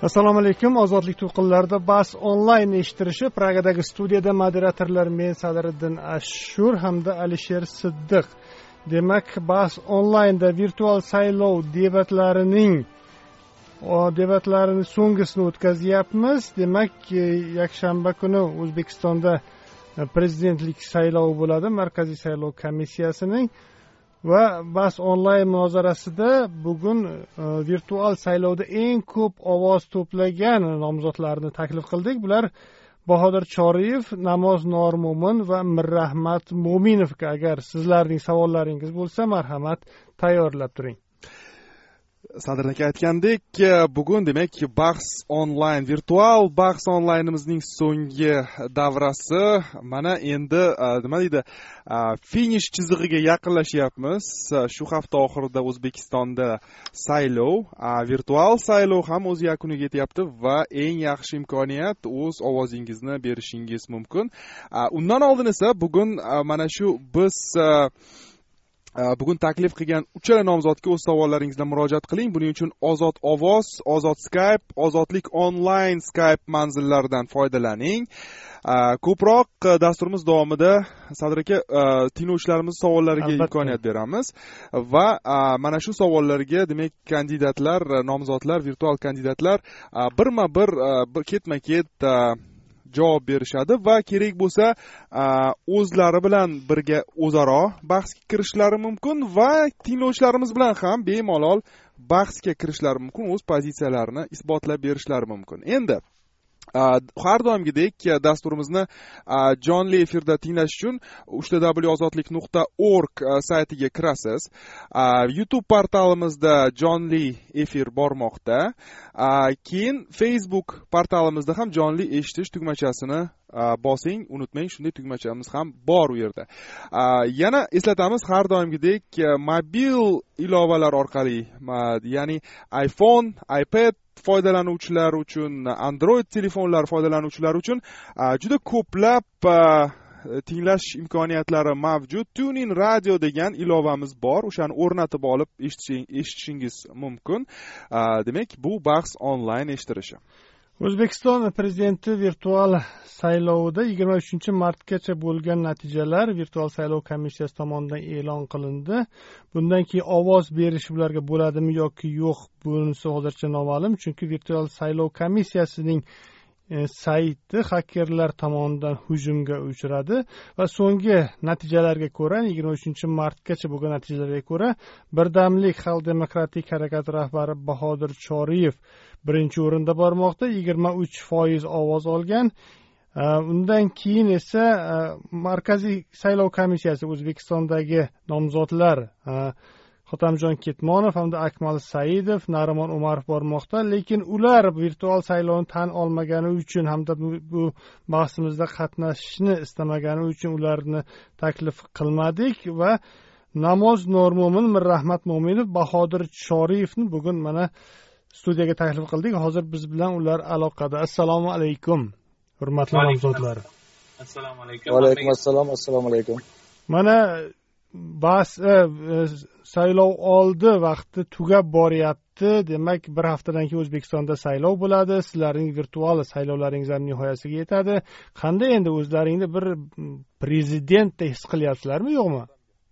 Assalomu alaykum. Ozodlik to'lqinlarida bas onlayn eshittirishi Pragadagi studiyada moderatorlar men Sadiriddin Ashur hamda Alisher Siddiq. Demak, bas onlaynda virtual saylov debatlarini so'nggisini o'tkazyapmiz. Demak, yakshanba kuni O'zbekistonda prezidentlik saylovi bo'ladi, Markaziy saylov komissiyasining. Va bas onlayn munozarasida bugun virtual saylovda eng ko'p ovoz to'plagan nomzodlarni taklif qildik. Bular Bahodir Choriyev, Namoz Normo'min va Mirrahmat Mo'minovga. Agar sizlarning savollaringiz bo'lsa, marhamat, tayyorlab turing. Sadir aka aytgandek, bugun demak bahs onlayn, virtual bahs onlaynimizning so'nggi davrasi mana endi nima deydi, finish chizig'iga yaqinlashyapmiz. Shu hafta oxirida O'zbekistonda saylov, virtual saylov ham o'z yakuniga yetyapti va eng yaxshi imkoniyat o'z ovozingizni berishingiz mumkin. Undan oldin esa bugun mana shu biz bugun taklif qilgan uchala nomzodga o'z savollaringizdan murojaat qiling. Buning uchun Ozod ovoz, Ozod Skype, Ozodlik onlayn Skype manzillaridan foydalaning. Ko'proq dasturimiz davomida Sadir aka tinglovchilarimiz savollariga imkoniyat beramiz va mana shu savollarga demak kandidatlar, nomzodlar, virtual kandidatlar birma-bir ketma-ket javob berishadi va kerak bo'lsa o'zlari bilan birga o'zaro bahsga kirishlari mumkin va tinglovchilarimiz bilan ham bemalol bahsga kirishlari mumkin, o'z pozitsiyalarini isbotlab berishlari mumkin. Endi har doimgidek dasturimizni jonli efirda tinglash uchun www.ozodlik.org saytiga kirasiz. YouTube portalimizda jonli efir bormoqda. Keyin Facebook portalimizda ham jonli eshitish tugmachasini bosing, unutmang, shunday tugmachamiz ham bor u yerda. Yana eslatamiz, har doimgidek mobil ilovalar orqali, ya'ni iPhone, iPad foydalanuvchilar uchun, Android telefonlar foydalanuvchilari uchun juda ko'plab tinglash imkoniyatlari mavjud. TuneIn Radio degan ilovamiz bor. O'shani o'rnatib olib eshitishingiz mumkin. Demak, bu bahs onlayn eshittirishi. O'zbekiston prezidenti virtual saylovida 23-martgacha bo'lgan natijalar virtual saylov komissiyasi tomonidan e'lon qilindi. Bundan keyin ovoz berish ularga bo'ladimi yoki yo'q, bunisi hozircha noma'lum, chunki virtual saylov komissiyasining sayti xakerlar tomonidan hujumga uchradi va so'nggi natijalarga ko'ra, 23-martgacha bo'lgan natijalarga ko'ra, Birdamlik Xalq demokratik harakati rahbari Bahodir Choriyev birinchi o'rinda bormoqda, 23% ovoz olgan. Undan keyin esa Markaziy saylov komissiyasi O'zbekistondagi nomzodlar Xotamjon Ketmonov hamda Akmal Saidov, Narimon Umarov bormoqda, lekin ular virtual saylovni tan olmagani uchun hamda bu bahsimizda qatnashishni istamagani uchun ularni taklif qilmadik va Namoz Normo'min, Mirrahmat Mo'minov, Bahodir Choriyevni bugun mana studiyaga taklif qildik. Hozir biz bilan ular aloqada. Assalomu alaykum, hurmatli nomzodlar. Assalomu alaykum. Va alaykum assalom. Assalomu alaykum. Mana bas saylov oldi vaqti tugab boryapti. Demak, bir haftadan keyin O'zbekistonda saylov bo'ladi. Sizlarning virtual saylovlaringiz ham nihoyasiga yetadi. Qanday endi o'zlaringni bir prezidentdek his qilyapsizlarmi, yo'qmi?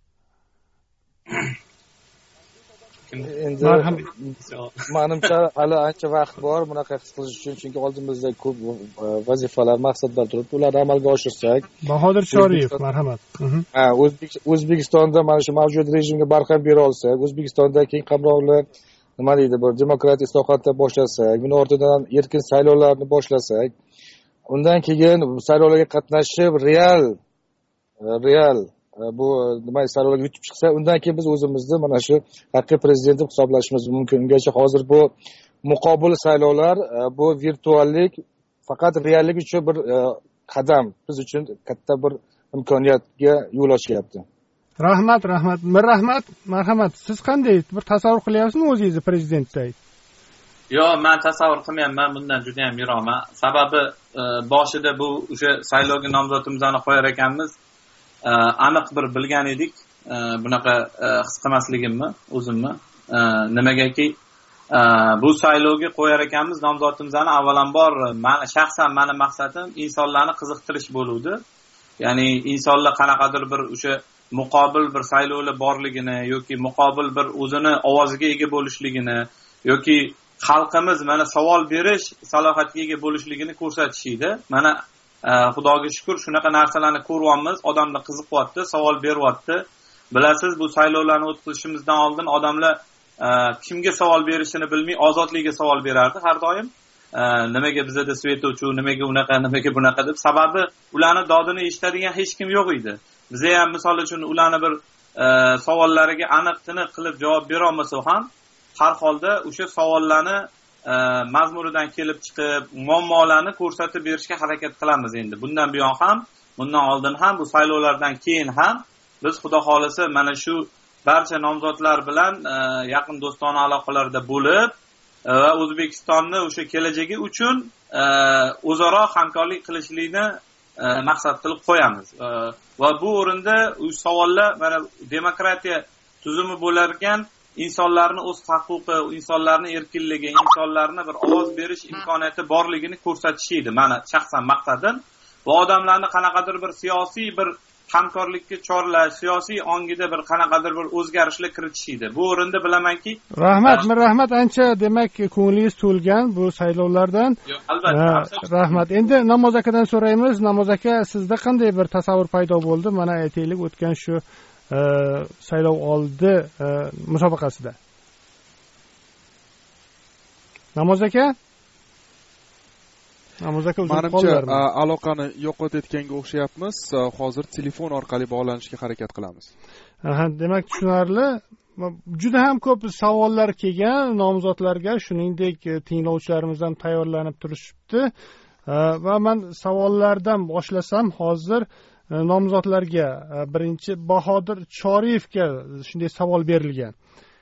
Endi menimcha hali ancha vaqt bor bunaqa his qilish uchun, chunki oldimizda ko'p vazifalar, maqsadlar turibdi. Ularni amalga oshirsak. Bahodir Choriyev, marhamat. O'zbekistonda mana shu mavjud rejimga barham bera olsak, O'zbekistonda keng qamrovli nima deydi, bir demokratik islohotlar boshlasak, buni ortidan erkin saylovlarni boshlasak, undan keyin saylovlarga qatnashib real bu nima saylovlarga yutib chiqsa, undan keyin biz o'zimizni mana shu haqiqiy prezident deb hisoblashimiz mumkin. Ungacha hozir bu muqobil saylovlar, bu virtuallik faqat reallik uchun bir qadam, biz uchun katta bir imkoniyatga yo'l ochyapti. Rahmat. Mirrahmat, marhamat. Siz qanday bir tasavvur qilyapsizmi o'zingizni prezidentday? Yo'q, men tasavvur qilmayman, bundan juda ham yiroqman. Sababi boshida bu o'sha saylovga nomzodimizni qo'yar ekanmiz. Aniq bir bilgan edik, bunaqa his qilmasligimni o'zimni. Nimagaki bu saylovga qo'yar ekanmiz nomzodimizni. Avvalambor shaxsan mani maqsadim insonlarni qiziqtirish bo'luvdi. Ya'ni insonlar qanaqadir bir o'sha muqobil bir saylovlar borligini yoki muqobil bir o'zini ovoziga ega bo'lishligini yoki xalqimiz mana savol berish salohiyatiga ega bo'lishligini ko'rsatish edi. Mana xudoga shukr shunaqa narsalarni ko'ryapmiz, odamlar qiziqyapti, savol beryapti. Bilasiz, bu saylovlarni o'tkazishimizdan oldin odamlar kimga savol berishini bilmay ozodlikka savol berardi har doim. Nimaga bizda svetuvchi, nimaga unaqa, nimaga bunaqa deb. Sababi ularni dodini eshitadigan hech kim yo'q edi. Biz ham misol uchun ularni bir savollariga aniq-tiniq qilib javob bera olmasak ham, har holda o'sha savollarni mazmunidan kelib chiqib, muammolarni ko'rsatib berishga harakat qilamiz endi. Bundan buyon ham, bundan oldin ham, bu saylovlardan keyin ham biz xudo xolisa mana shu barcha nomzodlar bilan yaqin do'stona aloqalarda bo'lib va O'zbekistonni o'sha kelajagi uchun o'zaro hamkorlik qilishlikni maqsad qilib qo'yamiz. Va bu o'rinda savollar mana demokratiya tuzumi bo'larkan insonlarni o'z huquqi, insonlarni erkinligi, insonlarni bir ovoz berish imkoniyati borligini ko'rsatish edi. Mana shaxsan maqsadim va odamlarni qanaqadir bir siyosiy bir hamkorlikka chorlash, siyosiy ongida bir qanaqadir bir o'zgarishlar kiritish edi. Bu o'rinda bilamanki, rahmat ancha demak ko'nglingiz to'lgan bu saylovlardan. Albatta. Rahmat. Endi Namoz akadan so'raymiz. Namoz aka, sizda qanday bir tasavvur paydo bo'ldi? Mana aytaylik, o'tgan shu saylov oldi musobaqasida. Namoz aka? Menimcha aloqani yo'qotayotganga o'xshayapmiz. Hozir telefon orqali bog'lanishga harakat qilamiz. Demak, tushunarli. Juda ham ko'p savollar kelgan nomzodlarga, shuningdek tinglovchilarimiz ham tayyorlanib turishibdi. Va men savollardan boshlasam hozir nomzodlarga birinchi Bahodir Choriyevga shunday savol berilgan.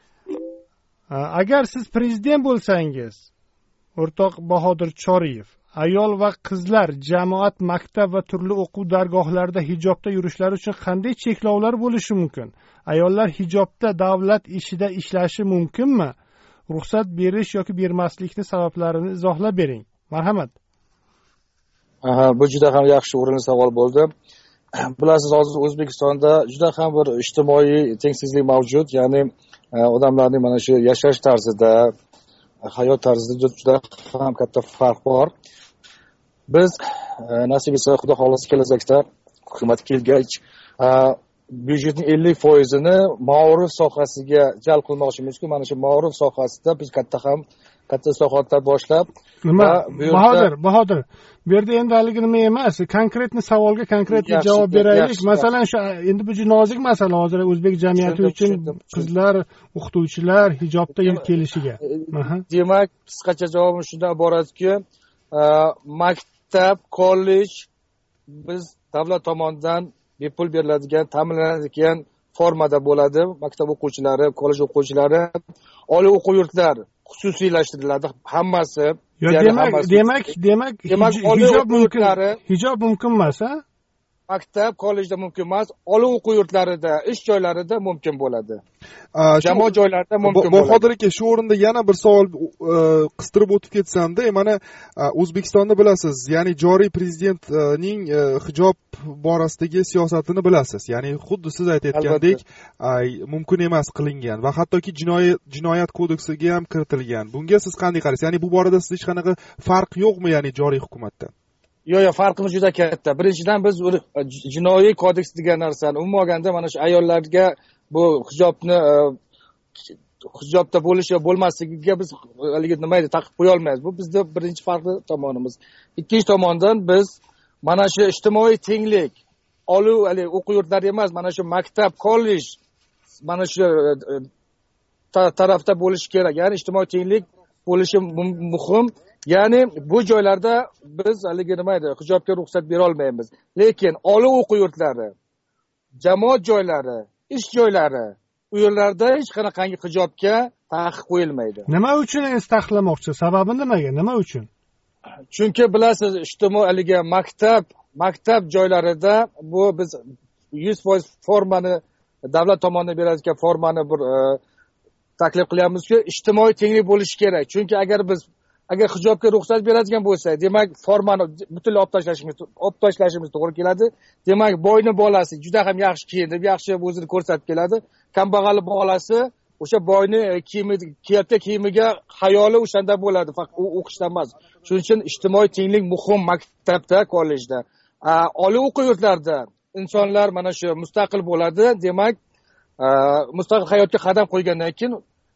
Agar siz prezident bo'lsangiz, o'rtoq Bahodir Choriyev, ayol va qizlar jamoat, maktab va turli o'quv dargohlarida hijobda yurishlari uchun qanday cheklovlar bo'lishi mumkin? Ayollar hijobda davlat ishida ishlashi mumkinmi? Ruxsat berish yoki bermaslikni sabablarini izohlab bering. Marhamat. Bu juda ham yaxshi o'rinli savol bo'ldi. Bilasiz, hozir O'zbekistonda juda ham bir ijtimoiy tengsizlik mavjud, ya'ni odamlarning mana shu yashash tarzida, hayot tarzida juda ham katta farq bor. Biz nasib etsa, xudo xohlasa kelajakda hukumat kelgach byudjetning 50%ni ma'ruf sohasiga jalb qilmoqchimiz. Mana shu ma'ruf sohasida biz katta islohotlar boshlab, Bahodir, bu yerda endi haligi nima emas, konkretni savolga konkretni javob beraylik. Masalan, shu endi bu nozik masala hozir o'zbek jamiyati uchun qizlar, o'qituvchilar hijobda kelishiga. Demak, qisqacha javobim shundan iboratki, maktab, kollej biz davlat tomonidan bepul beriladigan, ta'minlanadigan formada bo'ladi. Maktab o'quvchilari, kollej o'quvchilari, oliy o'quv yurtlari xususiylashtiriladi hammasi. Demak hijob mumkin emas, ha? Maktab, kollejda mumkin emas, oliy o'quv yurtlarida, ish joylarida mumkin bo'ladi. Jamoat joylarida mumkin bo'ladi. Bahodir aka, shu o'rinda yana bir savol qistirib o'tib ketsam-da, mana O'zbekistonda bilasiz, ya'ni joriy prezidentning hijob borasidagi siyosatini bilasiz. Ya'ni xuddi siz aytayotgandek, mumkin emas qilingan va hattoki jinoyat kodeksiga ham kiritilgan. Bunga siz qanday qaraysiz? Ya'ni bu borada siz hech qanaqa farq yo'qmi, ya'ni joriy hukumatda? Yo'q, farqimiz juda katta. Birinchidan biz jinoiy kodeks degan narsani umuman olganda mana shu ayollarga bu hijobda bo'lishi va bo'lmasligiga biz haligi nima edi taqib qo'ya olmaymiz. Bu bizda birinchi farqli tomonimiz. Ikkinchi tomondan biz mana shu ijtimoiy tenglik, oliy o'quv yurtlari emas, mana shu maktab, kollej mana shu tarafda bo'lishi kerak. Ya'ni ijtimoiy tenglik bo'lishi muhim. Ya'ni bu joylarda biz haligi nima edi, hijobga ruxsat bera olmaymiz. Lekin oliy o'quv yurtlari, jamoat joylari, ish joylari, u yerlarda hech qanaqangi hijobga taqiq qo'yilmaydi. Nima uchun taqiqlamoqchi? Sababi nimaga? Nima uchun? Chunki bilasiz, ijtimoiy haligi maktab joylarida bu biz 100% formani davlat tomonidan beradigan formani bir taklif qilyapmizki, ijtimoiy tenglik bo'lishi kerak. Chunki agar hijobga ruxsat beradigan bo'lsa, demak formani butunlay olib tashlashimiz to'g'ri keladi. Demak, boyning bolasi juda ham yaxshi kiyinib, yaxshi o'zini ko'rsatib keladi. Kambag'al bolasi o'sha boyni kiyayotgan kiyimiga xayoli o'shanda bo'ladi, faqat o'qishda emas. Shuning uchun ijtimoiy tenglik muhim maktabda, kollejda. Oliy o'quv yurtlarida insonlar mana shu mustaqil bo'ladi. Demak, mustaqil hayotga qadam qo'ygandan keyin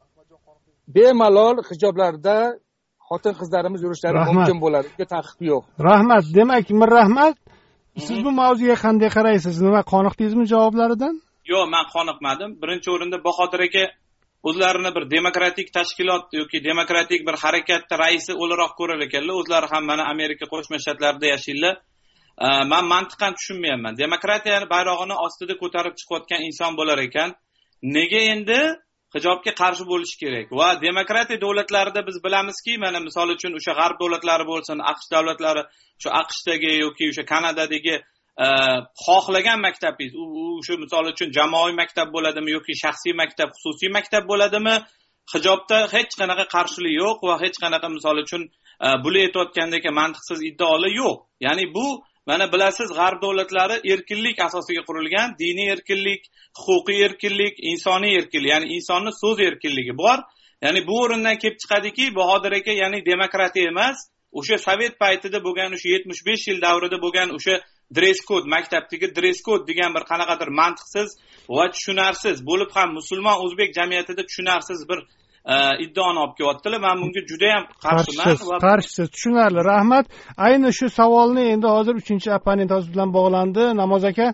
bemalol hijoblarda xotin-qizlarimiz yurishlari mumkin bo'ladi. Bunga taqiq yo'q. Rahmat. Demak, rahmat. Siz bu mavzuga qanday qaraysiz? Nima qoniqdingizmi javoblaridan? Yo'q, men qoniqmadim. Birinchi o'rinda Bahodir aka o'zlarini bir demokratik tashkilot yoki demokratik bir harakatning raisi o'laroq ko'rar ekanlar. O'zlari ham mana Amerika Qo'shma Shtatlarida yashaydilar. Men mantiqan tushunmayapman. Demokratiyani bayrog'ini ostida ko'tarib chiqayotgan inson bo'lar ekan, nega endi hijobga qarshi bo'lish kerak? Va demokratiya davlatlarida biz bilamizki, mana misol uchun o'sha g'arb davlatlari bo'lsin, AQSh davlatlari, shu AQShdagi yoki o'sha Kanadadagi xohlagan maktabingiz, o'sha misol uchun jamoaviy maktab bo'ladimi yoki shaxsiy maktab, xususiy maktab bo'ladimi, hijobda hech qanaqa qarshilik yo'q va hech qanaqa misol uchun bular aytayotgandek mantiqsiz iddaolar yo'q. Ya'ni bu mana bilasiz, g'arb davlatlari erkinlik asosiga qurilgan, diniy erkinlik, huquqiy erkinlik, insoniy erkinlik, ya'ni insonning so'z erkinligi bor. Ya'ni bu o'rindan kelib chiqadiki, Bahodir aka, ya'ni demokratiya emas, o'sha sovet paytida bo'lgan, o'sha 75 yil davrida bo'lgan o'sha dress code, maktabdagi dress code degan bir qanaqadir mantiqsiz va tushunarsiz bo'lib ham musulmon o'zbek jamiyatida tushunarsiz bir iddaoni olib kelyaptilar. Men bunga juda ham qarshiman. Qarshisiz, tushunarli. Rahmat. Ayni shu savolni endi hozir 3-opponent bilan bog'landi. Namoz aka.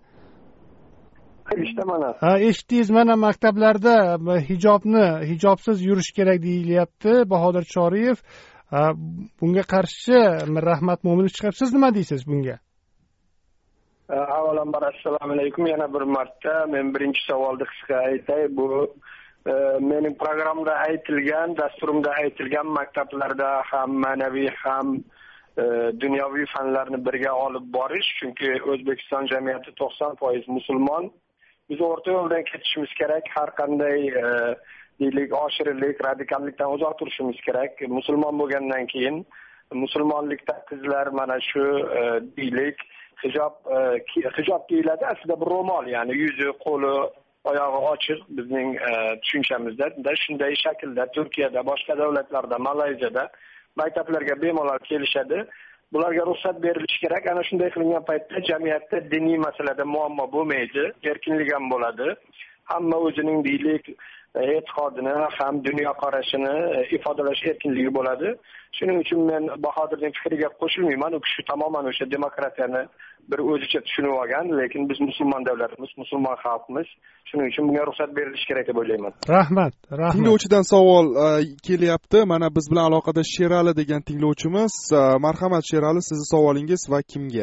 Eshitaman. Eshitdingiz, mana maktablarda hijobsiz yurish kerak deyilyapti. Bahodir Choriyev bunga qarshi Rahmat Mo'minov chiqib, siz nima deysiz bunga? Avvalambor assalomu alaykum. Yana bir marta men birinchi savolni qisqa aytay. Bu mening programmada aytilgan, dasturimda aytilgan maktablarda ham ma'naviy ham dunyoviy fanlarni birga olib borish, chunki O'zbekiston jamiyati 90% musulmon. Biz o'rta yo'ldan ketishimiz kerak. Har qanday deylik oshirlik, radikallikdan uzoq turishimiz kerak. Musulmon bo'lgandan keyin musulmonlikda qizlar mana shu deylik hijob deyiladi, aslida bu ro'mol, ya'ni yuzi, qo'li, oyog'i ochiq bizning tushunchamizda. Shunday shaklda Turkiyada, boshqa davlatlarda, Malayziyada maktablarga bemalol kelishadi. Bularga ruxsat berilishi kerak. Ana shunday qilingan paytda jamiyatda diniy masalada muammo bo'lmaydi, erkinlik ham bo'ladi. Hamma o'zining deylik e'tiqodini ham dunyoqarashini ifodalash erkinligi bo'ladi. Shuning uchun men Bahodirning fikriga qo'shilmayman. U kishi tamoman o'sha demokratiyani bir o'zicha tushunib olgan, lekin biz musulmon davlatimiz, musulmon xalqmiz. Shuning uchun bunga ruxsat berilishi kerak deb o'ylayman. Rahmat. Tinglovchidan savol kelyapti. Mana biz bilan aloqada Sherali degan tinglovchimiz. Marhamat Sherali, sizning savolingiz va kimga?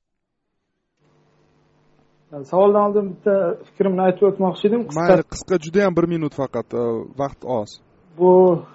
Savoldan oldin bitta fikrimni aytib o'tmoqchi edim. Mayli, qisqa, juda ham 1 minut faqat, vaqt oz. Bu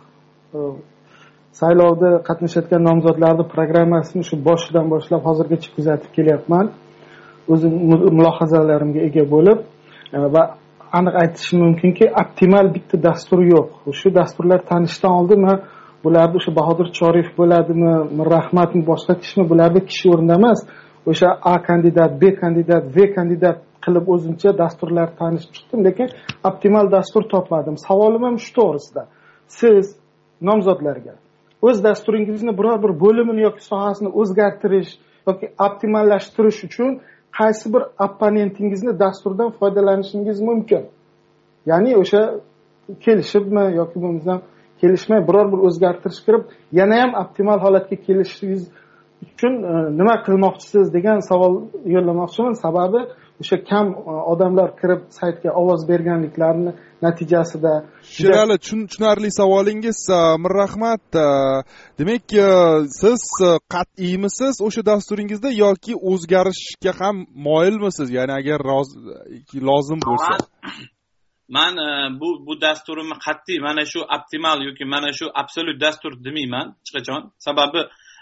saylovda qatnashayotgan nomzodlarning programmasini shu boshidan boshlab hozirgacha kuzatib kelyapman. O'zim mulohazalarimga ega bo'lib va aniq aytishim mumkinki, optimal bitta dastur yo'q. Shu dasturlar tanishdan oldin men bularni o'sha Bahodir Choriyev bo'ladimi, Rahmatmi, boshqa kishimi, bularni kishi o'rnida emas, o'sha A kandidat, B kandidat, V kandidat qilib o'zimcha dasturlar tanishib chiqdim, lekin optimal dastur topmadim. Savolim ham shu to'g'risida. Siz nomzodlarga o'z dasturingizni biror bir bo'limini yoki sohasini o'zgartirish yoki optimallashtirish uchun qaysi bir opponentingizni dasturdan foydalanishingiz mumkin? Ya'ni o'sha kelishibmi yoki bo'lmasam kelishmay biror bir o'zgartirish kirib, yana ham optimal holatga kelishingiz uchun nima qilmoqchisiz degan savol yo'llamoqchiman. Sababi o'sha kam odamlar kirib saytga ovoz berganliklarini natijasida. Sherali, tushunarli savolingiz. Rahmat. Demak, siz qat'iymisiz o'sha dasturingizda yoki o'zgarishga ham moyilmisiz? Ya'ni agar lozim bo'lsa. Men bu dasturimni qat'iy mana shu optimal yoki mana shu absolut dastur demayman hech qachon. Sababi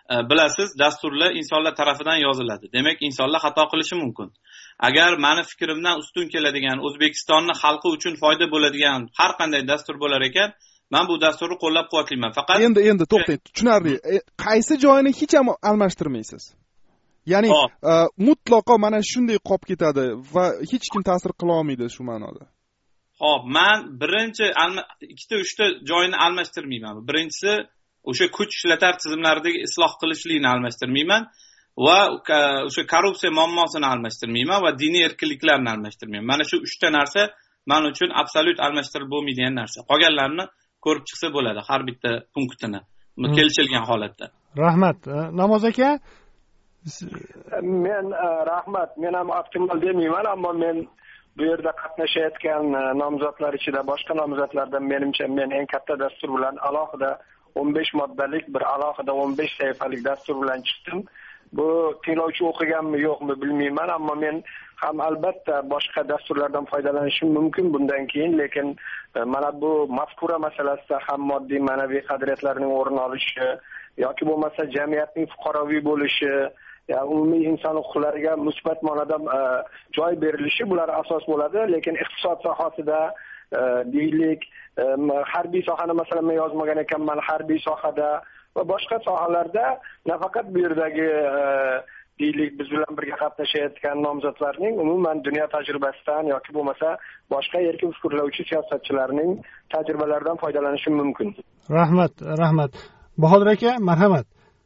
bilasiz, dasturlar insonlar tarafidan yoziladi. Demak, insonlar xato qilishi mumkin. Agar meni fikrimdan ustun keladigan, O'zbekistonni xalqi uchun foyda bo'ladigan har qanday dastur bo'lar ekan, men bu dasturni qo'llab-quvvatlayman. Faqat endi to'xtang, tushunarli. Qaysi joyini hech ham almashtirmaysiz? Ya'ni mutlaqo mana shunday qolib ketadi va hech kim ta'sir qila olmaydi shu ma'noda. Xo'p, men birinchi ikkita uchta joyini almashtirmayman. Birinchisi o'sha kuch ishlatar tizimlaridagi isloh qilishlikni almashtirmayman va o'sha korrupsiya muammosini almashtirmayman va diniy erkinliklarni almashtirmayman. Mana shu uchta narsa men uchun absolyut almashtirib bo'lmaydigan narsa. Qolganlarini ko'rib chiqsa bo'ladi har bitta punktini kelishilgan holatda. Rahmat. Namoz aka, men rahmat, men ham optimal demayman, ammo men bu yerda qatnashayotgan nomzodlar ichida boshqa nomzodlardan menimcha men eng katta dastur bilan alohida 15 moddalik bir alohida 15 sahifalik dastur bilan chiqdim. Bu tinglovchi o'qiganmi yo'qmi bilmayman, ammo men ham albatta boshqa dasturlardan foydalanishim mumkin bundan keyin, lekin mana bu mazkura masalasida ham moddiy ma'naviy qadriyatlarning o'rin olishi yoki bo'lmasa jamiyatning fuqaroviy bo'lishi, ya umumiy inson huquqlariga musbat ma'noda joy berilishi bular asos bo'ladi, lekin iqtisod sohasida deylik, harbiy sohani masalan men yozmagan ekanman, harbiy sohada va boshqa sohalarda nafaqat bu yerdagi deylik biz bilan birga qatnashayotgan nomzodlarning umuman dunyo tajribasidan yoki bo'lmasa boshqa erkin fikrlovchi siyosatchilarning tajribalaridan foydalanishim mumkin. Rahmat. Bahodir aka, marhamat.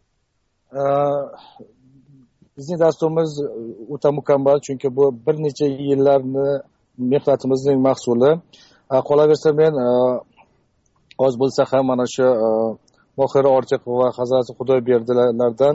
Bizning dasturimiz o'ta mukammal, chunki bu bir necha yillarni mehnatimizning mahsuli. Qolaversa men oz bo'lsa ham mana shu Mohira Ortiqova va Hazrati Xudoyberdilardan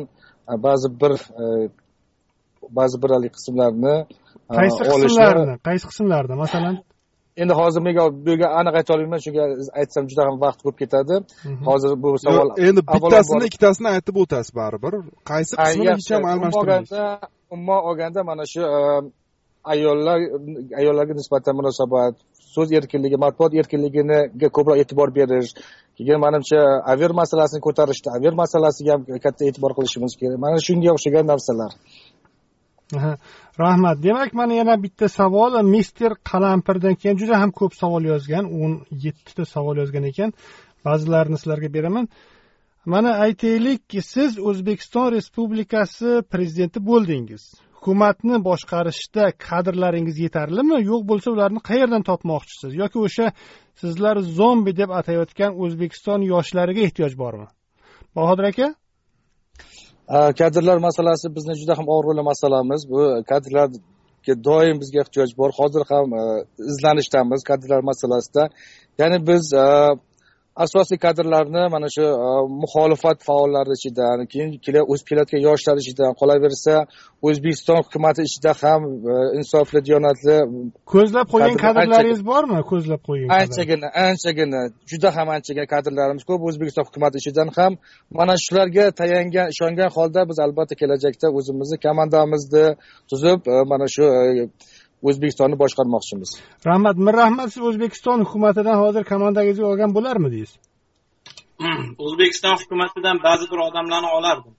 ba'zi bir qismlarni qaysi qismlarni masalan endi hozir menga bu yerga aniq ayta olmayman, chunki aytsam juda ham vaqt ko'p ketadi. Hozir bu savol endi bittasini ikkitasini aytib o'tasiz baribir. Qaysi qismini hech ham almashtirmaysiz. Umuman olganda mana shu ayollarga nisbatan munosabat, so'z erkinligi, matbuot erkinligiga ko'proq e'tibor berish, keyin menimcha aver masalasini ko'tarishda, aver masalasiga ham katta e'tibor qilishimiz kerak. Mana shunga o'xshagan narsalar. Rahmat. Demak, mana yana bitta savol, Mister Qalampirdan keyin juda ham ko'p savol yozgan, 17 ta savol yozgan ekan. Ba'zilarini sizlarga beraman. Mana aytaylik, siz O'zbekiston Respublikasi prezidenti bo'ldingiz. Hukumatni boshqarishda kadrlaringiz yetarlimi, yo'q bo'lsa ularni qayerdan topmoqchisiz yoki o'sha sizlar zombi deb atayotgan O'zbekiston yoshlariga ehtiyoj bormi? Bahodir aka? Kadrlar masalasi bizni juda ham og'ir masalamiz. Bu kadrlarga doim bizga ehtiyoj bor. Hozir ham izlanishdamiz kadrlar masalasida. Ya'ni biz asosiy kadrlarni mana shu muxolifat faollari ichidan, keyin o'sib kelayotgan yoshlar ichidan, qolaversa O'zbekiston hukumati ichida ham insofli, diyonatli ko'zlab qo'ygan kadrlaringiz bormi? Ko'zlab qo'ygan anchagina, juda ham anchagina kadrlarimiz ko'p. O'zbekiston hukumati ichidan ham mana shularga tayangan, ishongan holda biz albatta kelajakda o'zimizni komandamizni tuzib, mana shu O'zbekistonni boshqarmoqchimiz. Rahmat, siz O'zbekiston hukumatidan hozir komandangizga olgan bo'larmidingiz? O'zbekiston hukumatidan ba'zi bir odamlarni olardim.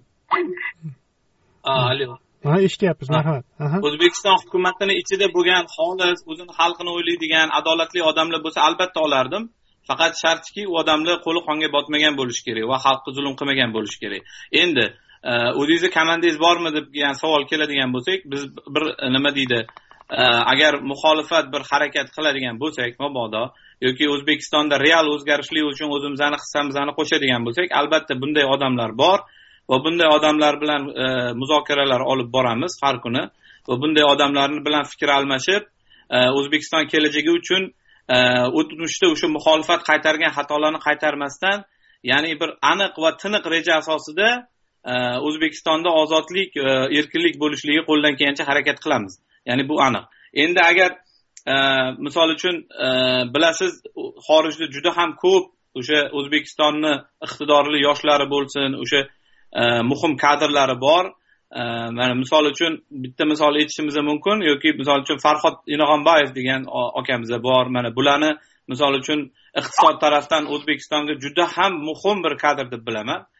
Alo. Eshityapmiz, marhamat. O'zbekiston hukumatini ichida bo'lgan xolis, o'zini xalqini o'ylaydigan, adolatli odamlar bo'lsa albatta olardim. Faqat shartki u odamlar qo'li qonga botmagan bo'lishi kerak va xalqqa zulm qilmagan bo'lishi kerak. Endi o'zingizni komandangiz bormi degan savol keladigan bo'lsak, biz bir nima deydi, agar muxolifat bir harakat qiladigan bo'lsak, mabodo yoki O'zbekistonda real o'zgarishlik uchun o'zimizni hissamizni qo'shadigan bo'lsak, albatta bunday odamlar bor va bunday odamlar bilan muzokaralar olib boramiz har kuni va bunday odamlar bilan fikr almashib, O'zbekiston kelajagi uchun o'tmishda o'sha muxolifat qaytargan xatolarni qaytarmasdan, ya'ni bir aniq va tiniq reja asosida O'zbekistonda ozodlik, erkinlik bo'lishligi qo'ldan kelgancha harakat qilamiz. Ya'ni bu aniq. Endi agar misol uchun bilasiz, xorijda juda ham ko'p o'sha O'zbekistonni iqtidorli yoshlari bo'lsin, o'sha muhim kadrlari bor. Mana misol uchun bitta misol aytishimiz mumkin yoki misol uchun Farhod Inog'onbayev degan akamiz bor. Mana bularni misol uchun iqtisod tarafdan O'zbekistonga juda ham muhim bir kadr deb bilaman.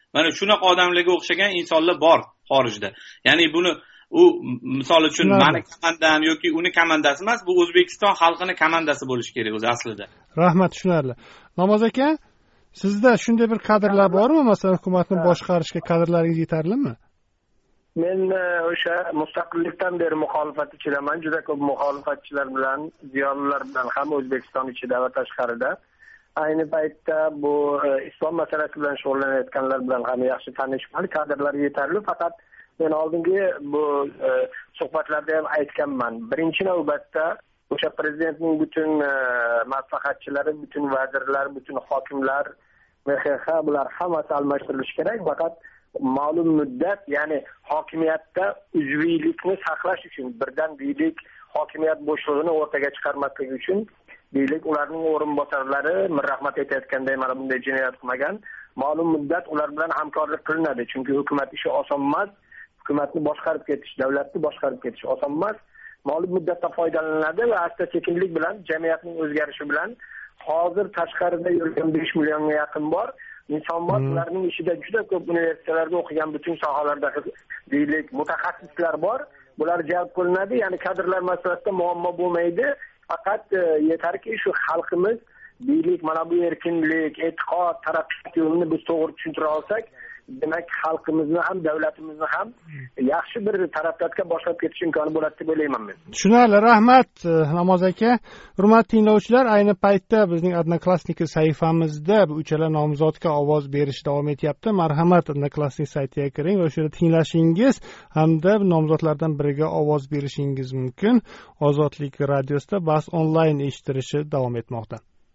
mana shunaqa odamlarga o'xshagan insonlar bor xorijda. Ya'ni buni u misol uchun mani komandam yoki uni komandasi emas, bu O'zbekiston xalqini komandasi bo'lishi kerak o'zi aslida. Rahmat, tushunarli. Namoz aka, sizda shunday bir kadrlar bormi? Masalan, hukumatni boshqarishga kadrlaringiz yetarlimi? Men o'sha mustaqillikdan beri muxolifat ichidaman. Juda ko'p muxolifatchilar bilan, ziyolilar bilan ham O'zbekiston ichida va tashqarida. Ayni paytda bu islom masalasi bilan shug'ullanayotganlar bilan ham yaxshi tanishman. Kadrlar yetarli, faqat men oldingi bu suhbatlarda ham aytganman. Birinchi navbatda o'sha prezidentning butun maslahatchilari, butun vazirlar, butun hokimlar, MXX bular hammasi almashtirilishi kerak. Faqat ma'lum muddat, ya'ni hokimiyatda uzviylikni saqlash uchun, birdan deylik hokimiyat bo'shlig'ini o'rtaga chiqarmaslik uchun deylik ularning o'rinbosarlari rahmat aytayotganday mana bunday jinoyat qilmagan, ma'lum muddat ular bilan hamkorlik qilinadi. Chunki hukumat ishi oson emas, hukumatni boshqarib ketish, davlatni boshqarib ketish oson emas. Ma'lum muddatda foydalaniladi va asta-sekinlik bilan jamiyatning o'zgarishi bilan hozir tashqarida yurgan 5 millionga yaqin bor inson bor. Ularning ishida juda ko'p universitetlarda o'qigan butun sohalarda deylik mutaxassislar bor. Bular jalb qilinadi, ya'ni kadrlar masalasida muammo bo'lmaydi. Faqat yetarki shu xalqimiz deylik mana bu erkinlik, e'tiqod, taraqqiyot yo'lini biz to'g'ri tushuntira olsak, demak xalqimizni ham davlatimizni ham yaxshi bir taraqqiyotga boshlab ketish imkoni bo'ladi deb o'ylayman men. Tushunarli, rahmat Namoz aka. Hurmatli tinglovchilar, ayni paytda bizning Odnoklassniki sahifamizda bu uchala nomzodga ovoz berish davom etyapti. Marhamat, Odnoklassnik saytiga kiring va o'sha yerda tinglashingiz hamda nomzodlardan biriga ovoz berishingiz mumkin. Ozodlik radiosida bahs onlayn eshittirishi davom etmoqda.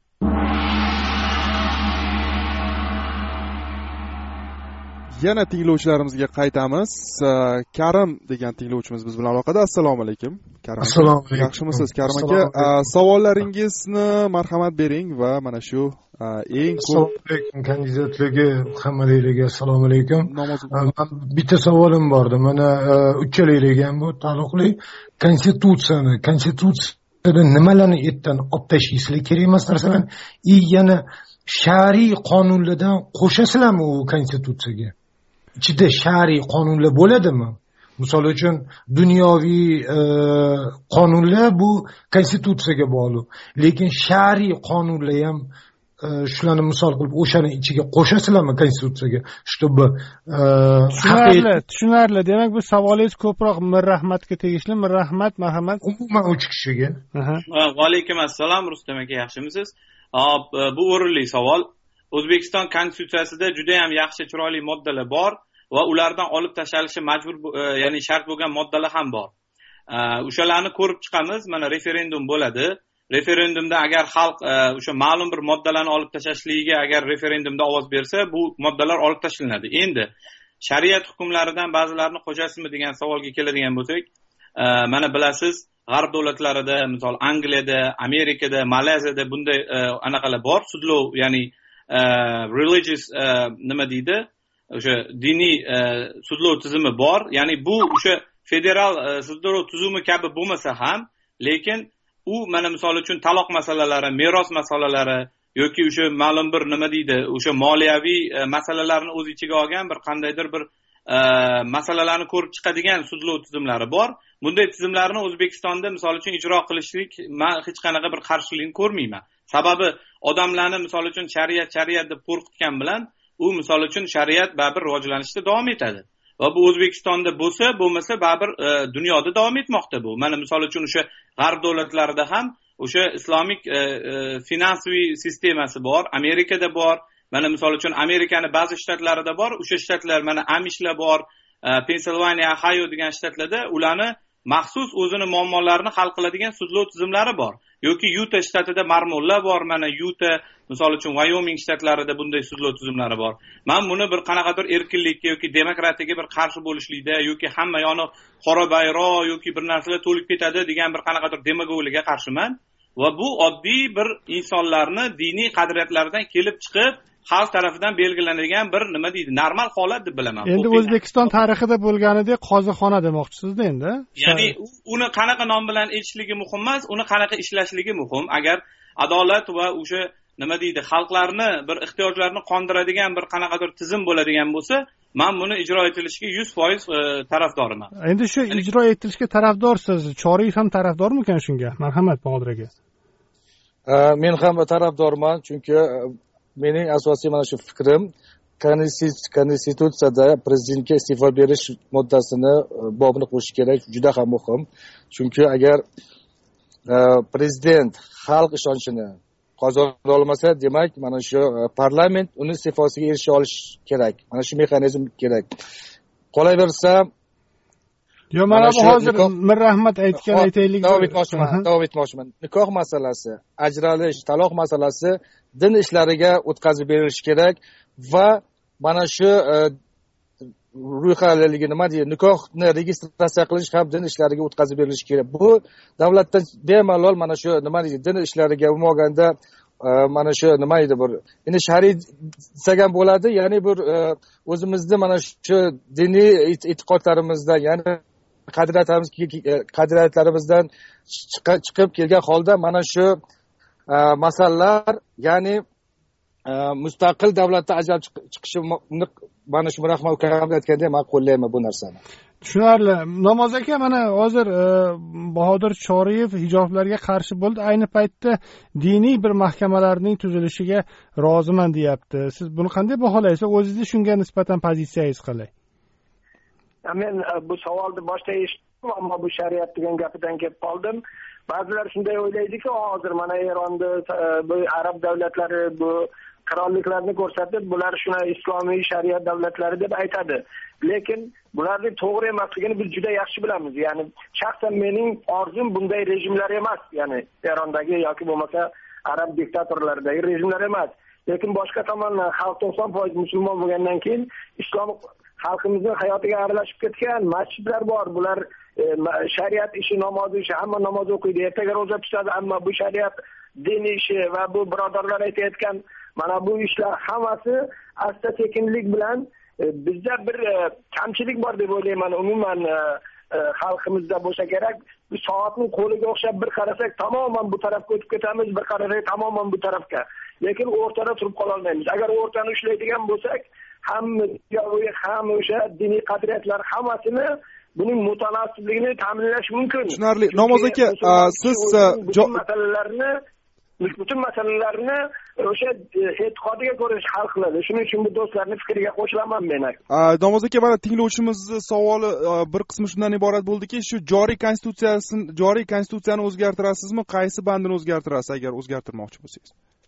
Yana tinglovchilarimizga qaytamiz. Karim degan tinglovchimiz biz bilan aloqada. Assalomu alaykum. Karim. Assalomu alaykum. Yaxshimisiz Karim aka? Savollaringizni marhamat bering va mana shu eng ko'p Assalomu alaykum kandidatlarga, hammalarga assalomu alaykum. Bitta savolim bordi. Mana uchalaringizga ham bu taalluqli konstitutsiyada nimalarni etdan olib tashlaysizlar kerak emas narsalar, yana shar'iy qonunlardan qo'shasizlarmi u konstitutsiyaga? Ichida shar'iy qonunlar bo'ladimi? Misol uchun dunyoviy qonunlar bu konstitutsiyaga bog'liq, lekin shar'iy qonunlar ham shularni misol qilib o'shani ichiga qo'shasizlarmi konstitutsiyaga? Чтобы tushunarli. Demak, bu savolingiz ko'proq Mirrahmatga tegishli. Mirrahmat, marhamat. Umuman 3 kishiga. Va alaykum assalom, Rustam aka, yaxshimisiz? Bu o'rinli savol. O'zbekiston konstitutsiyasida juda ham yaxshi, chiroyli moddalar bor va ulardan olib tashlanishi majbur, ya'ni shart bo'lgan moddalar ham bor. O'shalarni ko'rib chiqamiz. Mana referendum bo'ladi. Referendumda agar xalq o'sha ma'lum bir moddalarni olib tashlashligiga agar referendumda ovoz bersa, bu moddalar olib tashlanadi. Endi shariat hukmlaridan ba'zilarini qo'shasizmi degan savolga keladigan bo'lsak, mana bilasiz, g'arb davlatlarida, misol Angliyada, Amerikada, Malayziyada bunday anaqalar bor, sudlov, ya'ni religious nima deydi, o'sha diniy sudlov tizimi bor. Ya'ni bu o'sha federal sudlov tizimi kabi bo'lmasa ham, lekin u mana misol uchun taloq masalalari, meros masalalari yoki o'sha ma'lum bir nima deydi, o'sha moliyaviy masalalarni o'z ichiga olgan bir qandaydir bir masalalarni ko'rib chiqadigan sudlov tizimlari bor. Bunday tizimlarni O'zbekistonda misol uchun ijro qilishlik men hech qanaqa bir qarshilikni ko'rmayman. Sababi odamlarni misol uchun shariat deb qo'rqitgan bilan u misol uchun shariat baribir rivojlanishda davom etadi. Va bu O'zbekistonda bo'lmasa baribir dunyoda davom etmoqda bu. Mana misol uchun o'sha g'arb davlatlarida ham o'sha islomik finansiy sistemasi bor, Amerikada bor. Mana misol uchun Amerikaning ba'zi shtatlarida bor, o'sha shtatlar mana Amishlar bor, Pensilvaniya, Ohio degan shtatlarda ularni maxsus o'zini muammolarini hal qiladigan sudlov tizimlari bor. Yoki Yuta shtatida marmonlar bor, mana Yuta, misol uchun Wyoming shtatlarida bunday sudlov tizimlari bor. Men buni bir qanaqadir erkinlikka yoki demokratiyaga bir qarshi bo'lishlikda yoki hamma yoni qora bayroq yoki bir narsalar to'lib ketadi degan bir qanaqadir demagogiyaga qarshiman. Va bu oddiy bir insonlarni diniy qadriyatlaridan kelib chiqib xalq tarafidan belgilanadigan bir nima deydi, normal holat deb bilaman. Endi O'zbekiston tarixida bo'lganidek qozixona demoqchisizda endi. Ya'ni uni qanaqa nom bilan aytishligi muhim emas, uni qanaqa ishlashligi muhim. Agar adolat va o'sha nima deydi, xalqlarni bir ehtiyojlarini qondiradigan bir qanaqadir tizim bo'ladigan bo'lsa, men buni ijro etilishiga 100% tarafdorman. Endi shu ijro etilishga tarafdorsiz, Choriyev ham tarafdormikan shunga? Marhamat Bahodir aka. Men ham tarafdorman, chunki mening asosiy mana shu fikrim, konstitutsiyada prezidentga iste'fo berish moddasini bobini qo'shish kerak, juda ham muhim. Chunki agar prezident xalq ishonchini qozona olmasa, demak mana shu parlament uni iste'fosiga erisha olish kerak. Mana shu mexanizm kerak. Qolaversa, yo mana bu hozir Mir Rahmat aytgan aytaylik. Davom etmoqchiman. Nikoh masalasi, ajralish, taloq masalasi din ishlariga o'tkazib berilishi kerak va mana shu ro'yxatligi nima deydi, nikohni registratsiya qilish ham din ishlariga o'tkazib berilishi kerak. Bu davlatdan bemalol mana shu nima deydi, din ishlariga bo'lmaganda mana shu nima edi, bir endi shariy degan bo'ladi, ya'ni bir o'zimizni mana shu diniy e'tiqodlarimizdan, ya'ni qadriyatlarimizdan chiqib kelgan holda mana shu masalalar, ya'ni mustaqil davlatdan ajralib chiqishi mana shu Rahmat ukam aytgandek men qo'llayman bu narsani. Tushunarli. Namoz aka, mana hozir Bahodir Choriyev hijoblarga qarshi bo'ldi. Ayni paytda diniy bir mahkamalarning tuzilishiga roziman deyapti. Siz buni qanday baholaysiz? O'zingizni shunga nisbatan pozitsiyangiz qalay? Men bu savolni boshda eshitdim, ammo bu shariat degan gapidan kelib qoldim. Ba'zilar shunday o'ylaydiki, hozir mana Eronda bu arab davlatlari bu qirolliklarni ko'rsatib, bular shuna islomiy shariat davlatlari deb aytadi. Lekin bularning to'g'ri emasligini biz juda yaxshi bilamiz. Ya'ni shaxsan mening orzum bunday rejimlar emas. Ya'ni Erondagi yoki bo'lmasa arab diktatorlaridagi rejimlar emas. Lekin boshqa tomondan xalq 90% musulmon bo'lgandan keyin islom xalqimizning hayotiga aralashib ketgan masjidlar bor. Bular shariat ishi, namoz ishi, hamma namoz o'qiydi, ertaga ro'za tutadi, ammo bu shariat din ishi va bu birodarlar aytayotgan mana bu ishlar hammasi asta sekinlik bilan bizda bir kamchilik bor deb o'ylayman. Umuman xalqimizda bo'lsa kerak, bu soatning qo'liga o'xshab bir qarasak tamoman bu tarafga o'tib ketamiz, bir qarasak tamoman bu tarafga. Lekin o'rtada turib qola olmaymiz. Agar o'rtani ushlaydigan bo'lsak, ham o'sha diniy qadriyatlar hammasini buning mutanosibligini ta'minlash mumkin. Tushunarli. Namoz aka, siz butun masalalarni o'sha e'tiqodiga ko'ra hal qiladi. Shuning uchun bu do'stlarning fikriga qo'shilaman men. Namoz aka, mana tinglovchimizning savoli bir qismi shundan iborat bo'ldiki, shu joriy konstitutsiyani o'zgartirasizmi? Qaysi bandini o'zgartirasiz agar o'zgartirmoqchi bo'lsangiz?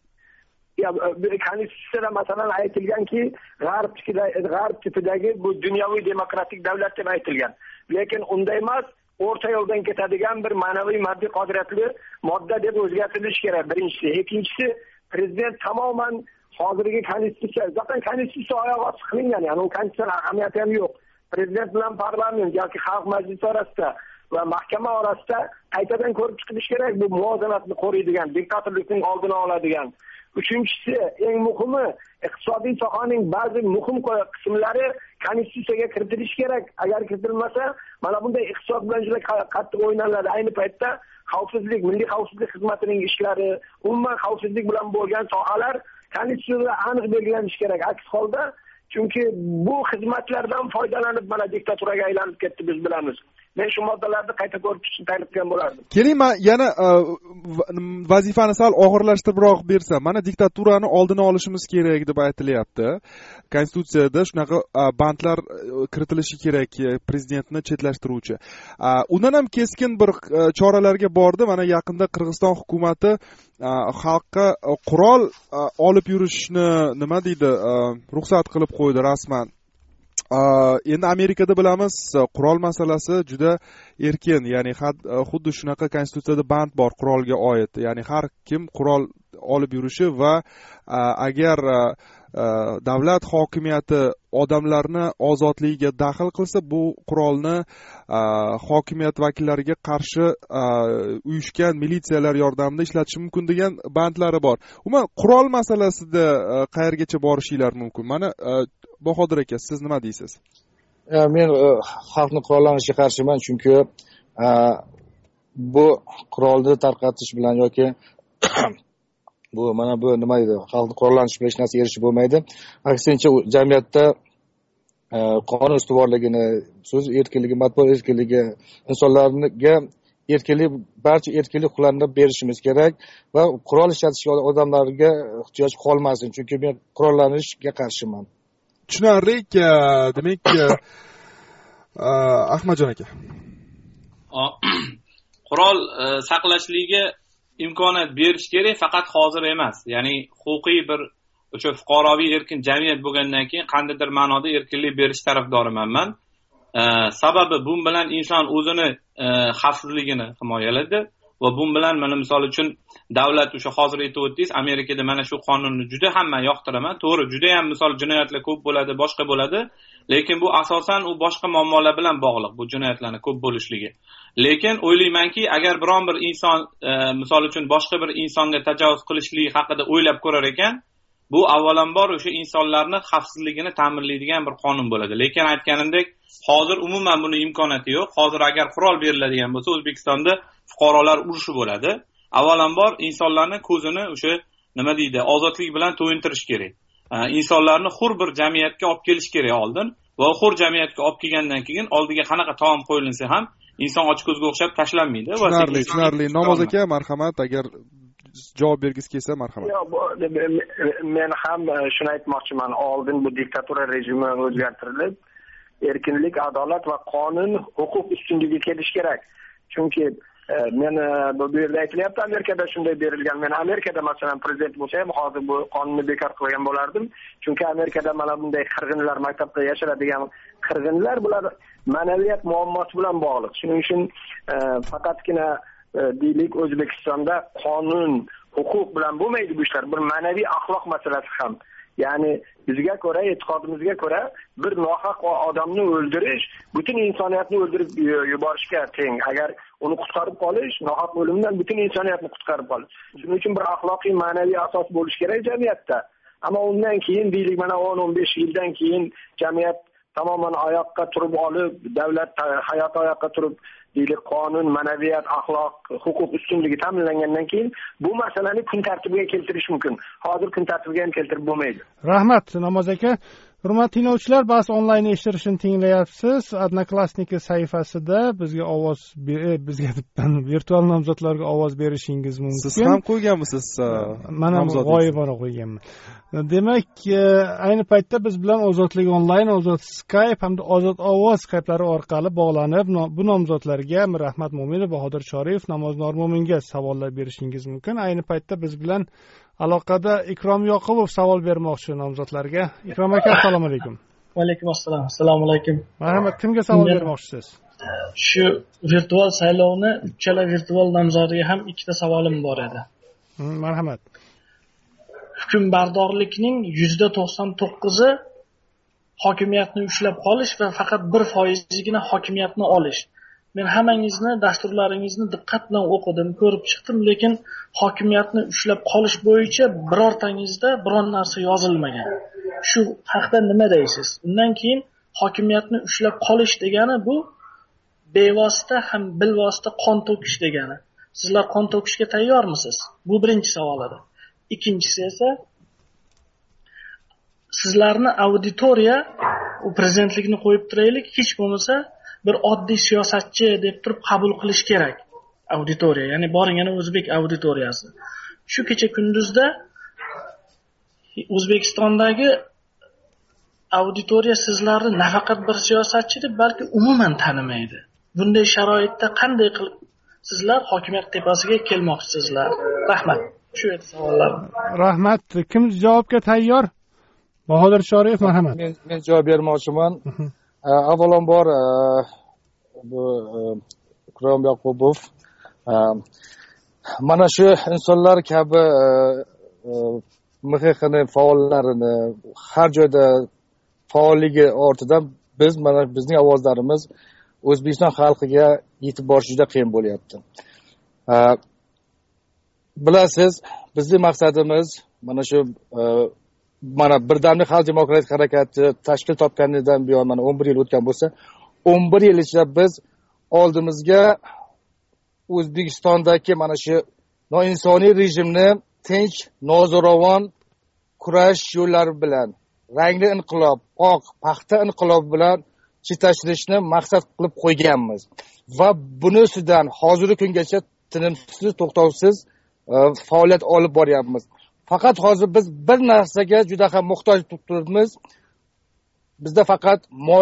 Konstitutsiyada masalan aytilganki, g'arb tipidagi bu dunyoviy demokratik davlat deb aytilgan. Lekin unday emas, o'rta yo'ldan ketadigan bir ma'naviy moddiy qodratli modda deb o'zgartirilishi kerak, birinchisi. Ikkinchisi, prezident tamoman hozirgi konstitutsiya, zaten konstitutsiya oyoq osti qilingan, ya'ni u konstitutsiya ahamiyati ham yo'q. Prezident bilan parlament yoki xalq majlisi orasida va mahkama orasida qaytadan ko'rib chiqilishi kerak, bu muvozanatni qo'riydigan, diktatorlikning oldini oladigan. Uchinchisi, eng muhimi, iqtisodiy sohaning ba'zi muhim qismlari konstitutsiyaga kiritilishi kerak. Agar kiritilmasa, mana bunday iqtisod bilan juda qattiq o'ynaladi. Ayni paytda xavfsizlik, milliy xavfsizlik xizmatining ishlari, umuman xavfsizlik bilan bo'lgan sohalar konstitutsiyada aniq belgilanishi kerak. Aks holda, chunki bu xizmatlardan foydalanib mana diktaturaga aylanib ketdi, biz bilamiz. Men shu moddalarni qayta ko'rib chiqishni taklif qilgan bo'lardim. Keling, men yana vazifani sal og'irlashtiribroq bersam, mana diktaturani oldini olishimiz kerak deb aytilyapti. Konstitutsiyada shunaqa bandlar kiritilishi kerak, prezidentni chetlashtiruvchi. Undan ham keskin bir choralarga bordi. Mana yaqinda Qirg'iziston hukumatı xalqqa qurol olib yurishni nima deydi, ruxsat qilib qo'ydi rasman. Endi Amerikada bilamiz, qurol masalasi juda erkin, ya'ni xuddi shunaqa konstitutsiyada band bor qurolga oid. Ya'ni har kim qurol olib yurishi va agar davlat hokimiyati odamlarni ozodligiga daxl qilsa, bu qurolni hokimiyat vakillariga qarshi uyushgan militsiyalar yordamida ishlatish mumkin degan bandlari bor. Umuman qurol masalasida qayergacha borishinglar mumkin? Mana Bahodir aka, siz nima deysiz? Men xalqni qurollanishiga qarshiman, chunki bu qurolni tarqatish bilan yoki bu mana bu nima deydi, xalqni qurollanish bilan hech narsa erishib bo'lmaydi. Aksincha jamiyatda qonun ustuvorligini, so'z erkinligi, matbuot erkinligi, insonlarga erkinlik, barcha erkinlik huquqlarini berishimiz kerak va qurol ishlatishga odamlarga ehtiyoj qolmasin, chunki men qurollanishga qarshiman. Tushunarli. Demak, Ahmadjon aka, qurol saqlashligiga imkoniyat berish kerak, faqat hozir emas. Ya'ni huquqiy bir o'sha fuqaroviy erkin jamiyat bo'lgandan keyin qandaydir ma'noda erkinlik berish tarafdoriman men. Sababi bu bilan inson o'zini xavfsizligini himoyalaydi va bu bilan mana misol uchun davlat o'sha hozir aytib o'tdingiz, Amerikada mana shu qonunni juda ham men yoqtiraman. To'g'ri, juda ham misol jinoyatlar ko'p bo'ladi, boshqa bo'ladi, lekin bu asosan u boshqa muammolar bilan bog'liq, bu jinoyatlarning ko'p bo'lishligi. Lekin o'ylaymanki, agar biron bir inson misol uchun boshqa bir insonga tajovuz qilishligi haqida o'ylab ko'rar ekan, bu avvalambor o'sha insonlarning xavfsizligini ta'minlaydigan bir qonun bo'ladi. Lekin aytganimdek, hozir umuman buni imkoniyati yo'q. Hozir agar qurol beriladigan bo'lsa, O'zbekistonda fuqarolar urushi bo'ladi. Avvalambor insonlarning ko'zini o'sha nima deydi, ozodlik bilan to'yintirish kerak. Insonlarni hur bir jamiyatga olib kelish kerak oldin va hur jamiyatga olib kelgandan keyin oldiga qanaqa taom qo'yilinsa ham inson ochko'zga o'xshab tashlanmaydi. Tushunarli. Namoz aka, marhamat, agar javob bergisi kelsa marhamat. Men ham shuni aytmoqchiman. Oldin bu diktatura rejimi o'zgartirilib, erkinlik, adolat va qonun, huquq ustunligiga kelish kerak. Chunki men bu yerda aytilyapti, Amerikada shunday berilgan. Men Amerikada masalan prezident bo'lsam, hozir bu qonunni bekor qilgan bo'lardim. Chunki Amerikada mana bunday qirg'inlar, maktabda yashaydigan qirg'inlar bular ma'naviyat muammosi bilan bog'liq. Shuning uchun faqatgina deylik O'zbekistonda qonun, huquq bilan bo'lmaydi bu ishlar. Bir ma'naviy axloq masalasi ham. Ya'ni bizga ko'ra, e'tiqodimizga ko'ra bir nohaq odamni o'ldirish butun insoniyatni o'ldirib yuborishga teng. Agar uni qutqarib qolish, nohaq o'limdan butun insoniyatni qutqarib qolish. Shuning uchun bir axloqiy, ma'naviy asos bo'lish kerak jamiyatda. Ammo undan keyin deylik mana 10-15 yildan keyin jamiyat tamoman oyoqqa turib olib, davlat hayoti oyoqqa turib, deylik qonun, ma'naviyat, axloq, huquq ustunligi ta'minlangandan keyin bu masalani kun tartibiga keltirish mumkin. Hozir kun tartibiga ham keltirib bo'lmaydi. Rahmat, Namoz aka. Hurmatli tinglovchilar, bahs onlayn eshittirishini tinglayapsiz. Odnoklassniki sahifasida bizga ovoz bizga virtual nomzodlarga ovoz berishingiz mumkin. Siz ham qo'yganmisiz? Mana g'oyibona qo'yganman. Demak, ayni paytda biz bilan Ozodlik onlayn, Ozod Skype hamda Ozod ovoz Skype'lari orqali bog'lanib, bu nomzodlarga Rahmat Mo'minov, Bahodir Shorif, Namoz Normo'minga savollar berishingiz mumkin. Ayni paytda biz bilan aloqada Ikrom Yoqubov savol bermoqchi nomzodlarga. Ikrom aka, assalomu alaykum. Va alaykum assalom. Assalomu alaykum. Marhamat, kimga savol bermoqchisiz? Shu virtual saylovni uchala virtual nomzodiga ham ikkita savolim bor edi. Marhamat. Hukmbardorlikning %99i hokimiyatni ushlab qolish va faqat 1%igina hokimiyatni olish. Men hammangizni dasturlaringizni diqqat bilan o'qidim, ko'rib chiqdim, lekin hokimiyatni ushlab qolish bo'yicha birortangizda biron narsa yozilmagan. Shu haqda nima deysiz? Undan keyin hokimiyatni ushlab qolish degani bu bevosita ham bilvosita qon to'kish degani. Sizlar qon to'kishga tayyormisiz? Bu birinchi savol edi. Ikkinchisi esa sizlarni auditoriya, u prezidentlikni qo'yib turaylik, hech bo'lmasa bir oddiy siyosatchi deb turib qabul qilish kerak. Auditoriya, ya'ni boringani o'zbek auditoriyasi. Shu kecha kunduzda O'zbekistondagi auditoriya sizlarni nafaqat bir siyosatchi deb, balki umuman tanimaydi. Bunday sharoitda qanday qilib sizlar hokimiyat tepasiga kelmoqchisizlar? Rahmat. Shu edi savollarim. Rahmat. Kim javobga tayyor? Bahodir Shorif, marhamat. Men javob bermoqchiman. Avvalambor bu Ikrom Yoqubov mana shu insonlar kabi MXQning faollarini har joyda faolligi ortidan bizning ovozlarimiz O'zbekiston xalqiga yetib borish juda qiyin bo'lyapti. Bilasiz, bizning maqsadimiz mana shu mana Birdamlik xalq demokratik harakati tashkil topganidan buyon mana 11 yil o'tgan bo'lsa, 11 yil ichida biz oldimizga O'zbekistondagi mana shu noinsoniy rejimni tinch nozo'ravon kurash yo'llari bilan rangli inqilob oq paxta inqilobi bilan chetashtirishni maqsad qilib qo'yganmiz va buni ustidan hozirgi kungacha tinimsiz to'xtovsiz faoliyat olib boryapmiz. Faqat hozir biz bir narsaga juda ham muhtoj turibmiz. Bizda faqat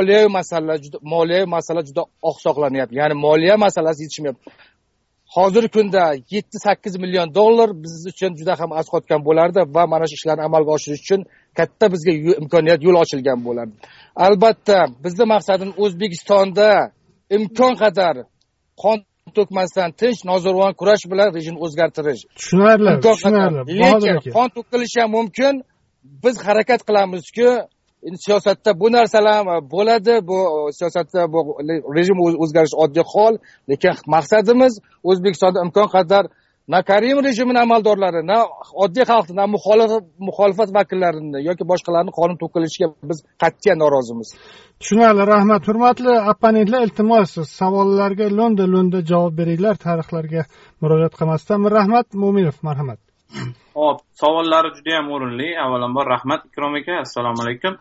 moliyaviy masala juda oqsoqlanyapti. Ya'ni moliya masalasi yetishmayapti. Hozirgi kunda 7-8 million dollar biz uchun juda ham az qotgan bo'lardi va mana shu ishlarni amalga oshirish uchun katta bizga imkoniyat, yo'l ochilgan bo'lardi. Albatta, bizning maqsadimiz O'zbekistonda imkon qadar qon to'kmasdan tinch nozo'ravon kurash bilan rejimni o'zgartirish. Tushunarli. Lekin qon to'kilishi ham mumkin. Biz harakat qilamizki, siyosatda bu narsalar bo'ladi, bu siyosatda bu rejim o'zgarishi oddiy hol, lekin maqsadimiz O'zbekistonda imkon qadar na Karim rejimining amaldorlari, na oddiy xalqni, na muxolifat vakillarini yoki boshqalarni qonun to'kilishiga biz qat'iyan norozimiz. Tushunarli, rahmat. Hurmatli opponentlar, iltimos savollarga lo'nda javob beringlar, tarixlarga murojaat qilmasdan. Rahmat, Mo'minov, marhamat. Hop, savollari juda ham o'rinli. Avvalambor rahmat Ikrom aka, assalomu alaykum.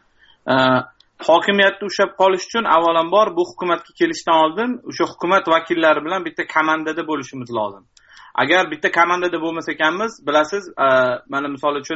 Hokimiyatni ushlab qolish uchun avvalambor bu hukumatga kelishdan oldin o'sha hukumat vakillari bilan bitta komandada bo'lishimiz lozim. Agar bitta komandada bo'lmas ekanmiz, bilasiz, mana misol uchun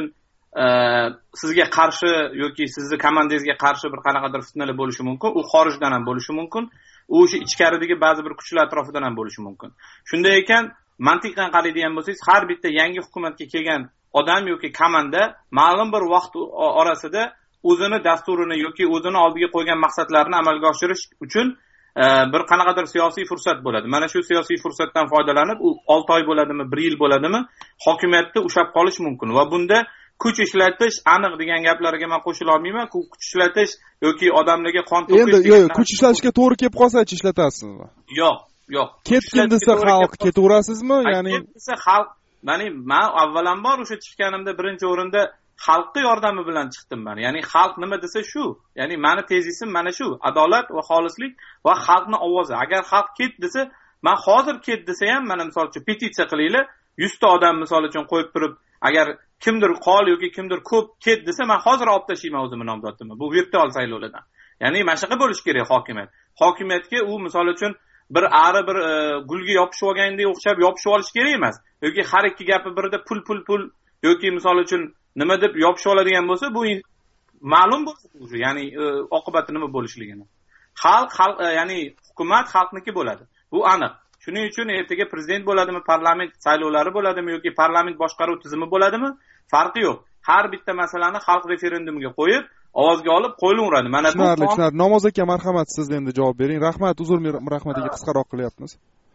sizga qarshi yoki sizni komandangizga qarshi bir qanaqadir fitnalar bo'lishi mumkin, u xorijdan ham bo'lishi mumkin, u o'sha ichkaridagi ba'zi bir kuchlar atrofidan ham bo'lishi mumkin. Shunday ekan, mantiqan qaraydigan bo'lsangiz, har bitta yangi hukumatga kelgan odam yoki komanda ma'lum bir vaqt orasida o'zini dasturini yoki o'zini oldiga qo'ygan maqsadlarini amalga oshirish uchun bir qanaqadir siyosiy fursat bo'ladi. Mana shu siyosiy fursatdan foydalanib, u 6 oy bo'ladimi, 1 yil bo'ladimi, hokimiyatda ushlab qolish mumkin va bunda kuch ishlatish aniq degan gaplarga men qo'shila olmayman. Kuch ishlatish yoki odamlarga qon to'kish. Endi yo'q, kuch ishlatishga to'g'ri kelib qolsa-chi ishlatasizmi? Yo'q. Ketgin desa xalq ketaverasizmi? Ya'ni desa xalq, men avvalambor o'sha chiqqanimda birinchi o'rinda xalqqa yordami bilan chiqdim men. Ya'ni xalq nima desa shu. Ya'ni meni tezisim mana shu, adolat va xolislik va xalqning ovozi. Agar xalq ket desa, men hozir ket desa ham, mana misol uchun petitsiya qilinglar, 100 ta odam misol uchun qo'yib turib, agar kimdir qol yoki kimdir ko'p ket desa, men hozir olib tashlayman o'zimni nomzodimni. Bu virtual saylovlardan. Ya'ni mana shunaqa bo'lish kerak hokimiyat. Hokimiyatga u misol uchun bir gulga yopishib olgandek o'xshab yopishib olish kerak emas. Yoki har ikki gapi birida pul yoki misol uchun nima deb yopishib oladigan bo'lsa, bu ma'lum bo'lsa, ya'ni oqibati nima bo'lishligini. Xalq ya'ni hukumat xalqniki bo'ladi. Bu aniq. Shuning uchun ertaga prezident bo'ladimi, parlament saylovlari bo'ladimi yoki parlament boshqaruv tizimi bo'ladimi, farqi yo'q. Har bitta masalani xalq referendumiga qo'yib, ovozga olib qo'yilaveradi. Mana bu tushunarli. Nomoz aka, marhamat, siz endi javob bering. Rahmat, uzr, rahmatiga qisqaroq qilyapmiz.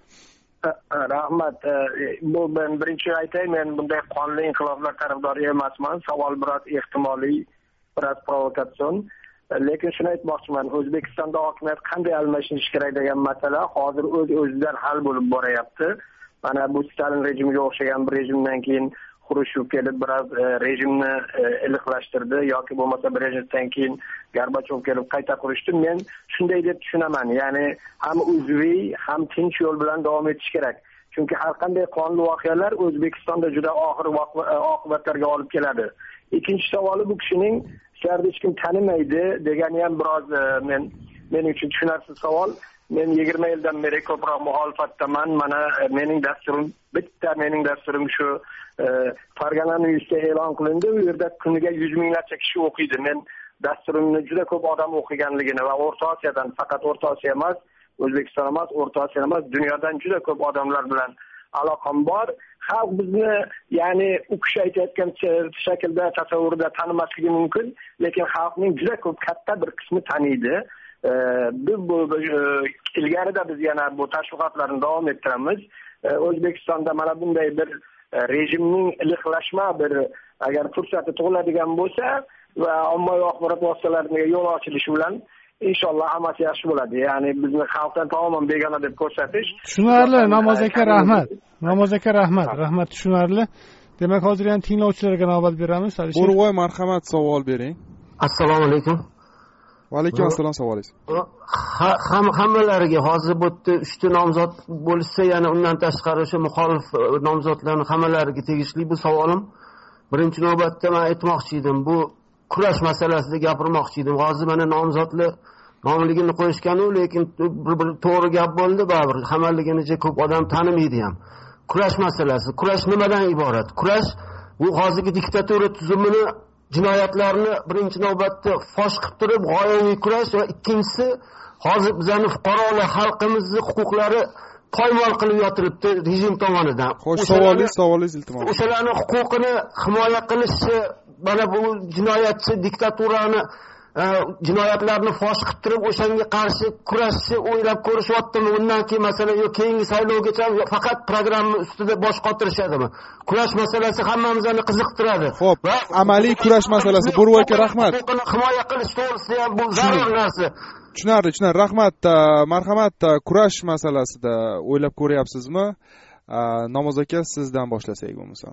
Rahmat. Bu men birinchi aytay, men bunday qonli inqiloblar tarafdori emasman. Savol biroz ehtimoliy, biroz provokatsion. Lekin shuni aytmoqchiman, O'zbekistonda hokimiyat qanday almashinishi kerak degan masala hozir o'z-o'zidan hal bo'lib boryapti. Mana bu Stalin rejimiga o'xshagan bir rejimdan keyin Xrushchev kelib biroz rejimni iliqlashtirdi yoki bo'lmasa Brejnevdan keyin Gorbachov kelib qayta qurishdi. Men shunday deb tushunaman. Ya'ni ham uzviy, ham tinch yo'l bilan davom etish kerak. Chunki har qanday qonli voqealar O'zbekistonda juda og'ir oqibatlarga olib keladi. Ikkinchi savoli, bu kishining sharda hech kim tanimaydi degani ham biroz men uchun tushunarsiz savol. Men 20 yildan beri ko'proq muxolifatdaman. Mana mening dasturim shu Farg'ona News'da e'lon qilindi. U yerda kuniga 100 minglarcha kishi o'qiydi. Men dasturimni juda ko'p odam o'qiganligini va O'rta Osiyodan, faqat O'rta Osiyo emas, O'zbekiston emas, O'rta Osiyo emas, dunyodan juda ko'p odamlar bilan aloqam bor. Xalq bizni, ya'ni u kishi aytayotgan shaklda, tasavvurda tanimasligi mumkin, lekin xalqning juda ko'p katta bir qismi taniydi. Ilgarida biz yana bu tashviqotlarni davom ettiramiz. O'zbekistonda mana bunday bir rejimning iliqlashma bir agar fursati tug'iladigan bo'lsa va ommaviy axborot vositalariga yo'l ochilishi bilan inshaalloh hammasi yaxshi bo'ladi. Ya'ni bizni xalqdan tamoman begona deb ko'rsatish. Tushunarli, Namoz aka, rahmat. Rahmat, tushunarli. Demak, hozir ham tinglovchilarga navbat beramiz. Bo'rvoy, marhamat, savol bering. Assalomu alaykum. Va alaykum assalom, savolingiz. Hammalariga hozir bu yerda 3 ta nomzod bo'lsa, yana undan tashqari o'sha muxolif nomzodlarning hammalariga tegishli bu savolim. birinchi navbatda men aytmoqchi edim, bu kurash masalasida gapirmoqchi edim. Hozir mana nomzodlar nomligini qo'yishgan-u, lekin bir to'g'ri gap bo'ldi, baribir hammaliginicha ko'p odam tanimaydi ham. Kurash masalasi. Kurash nimadan iborat? Kurash bu hozirgi diktatura tuzumini, jinoyatlarni birinchi navbatda fosh qilib turib g'oyaviy kurash va ikkinchisi hozir bizning fuqarolar, xalqimizning huquqlari poymol qilib yotiribdi rejim tomonidan. Xo'sh, savolingiz iltimos. O'shalarning huquqini himoya qilishni, mana bu jinoyatchi diktaturani jinoyatlarni fosh qilib turib o'shanga qarshi kurashni o'ylab ko'rishyaptimi? Undan keyin masalan keyingi saylovgacha faqat programma ustida bosh qotirishadimi? Kurash masalasi hammamizni qiziqtiradi. Xo'p, amaliy kurash masalasi. Burvo aka, rahmat. Huquqini himoya qilish to'g'risida ham bu zarur narsa. Tushunarli. Rahmat. Marhamat, kurash masalasida o'ylab ko'ryapsizmi? Namoz aka, sizdan boshlasak bo'lmasa.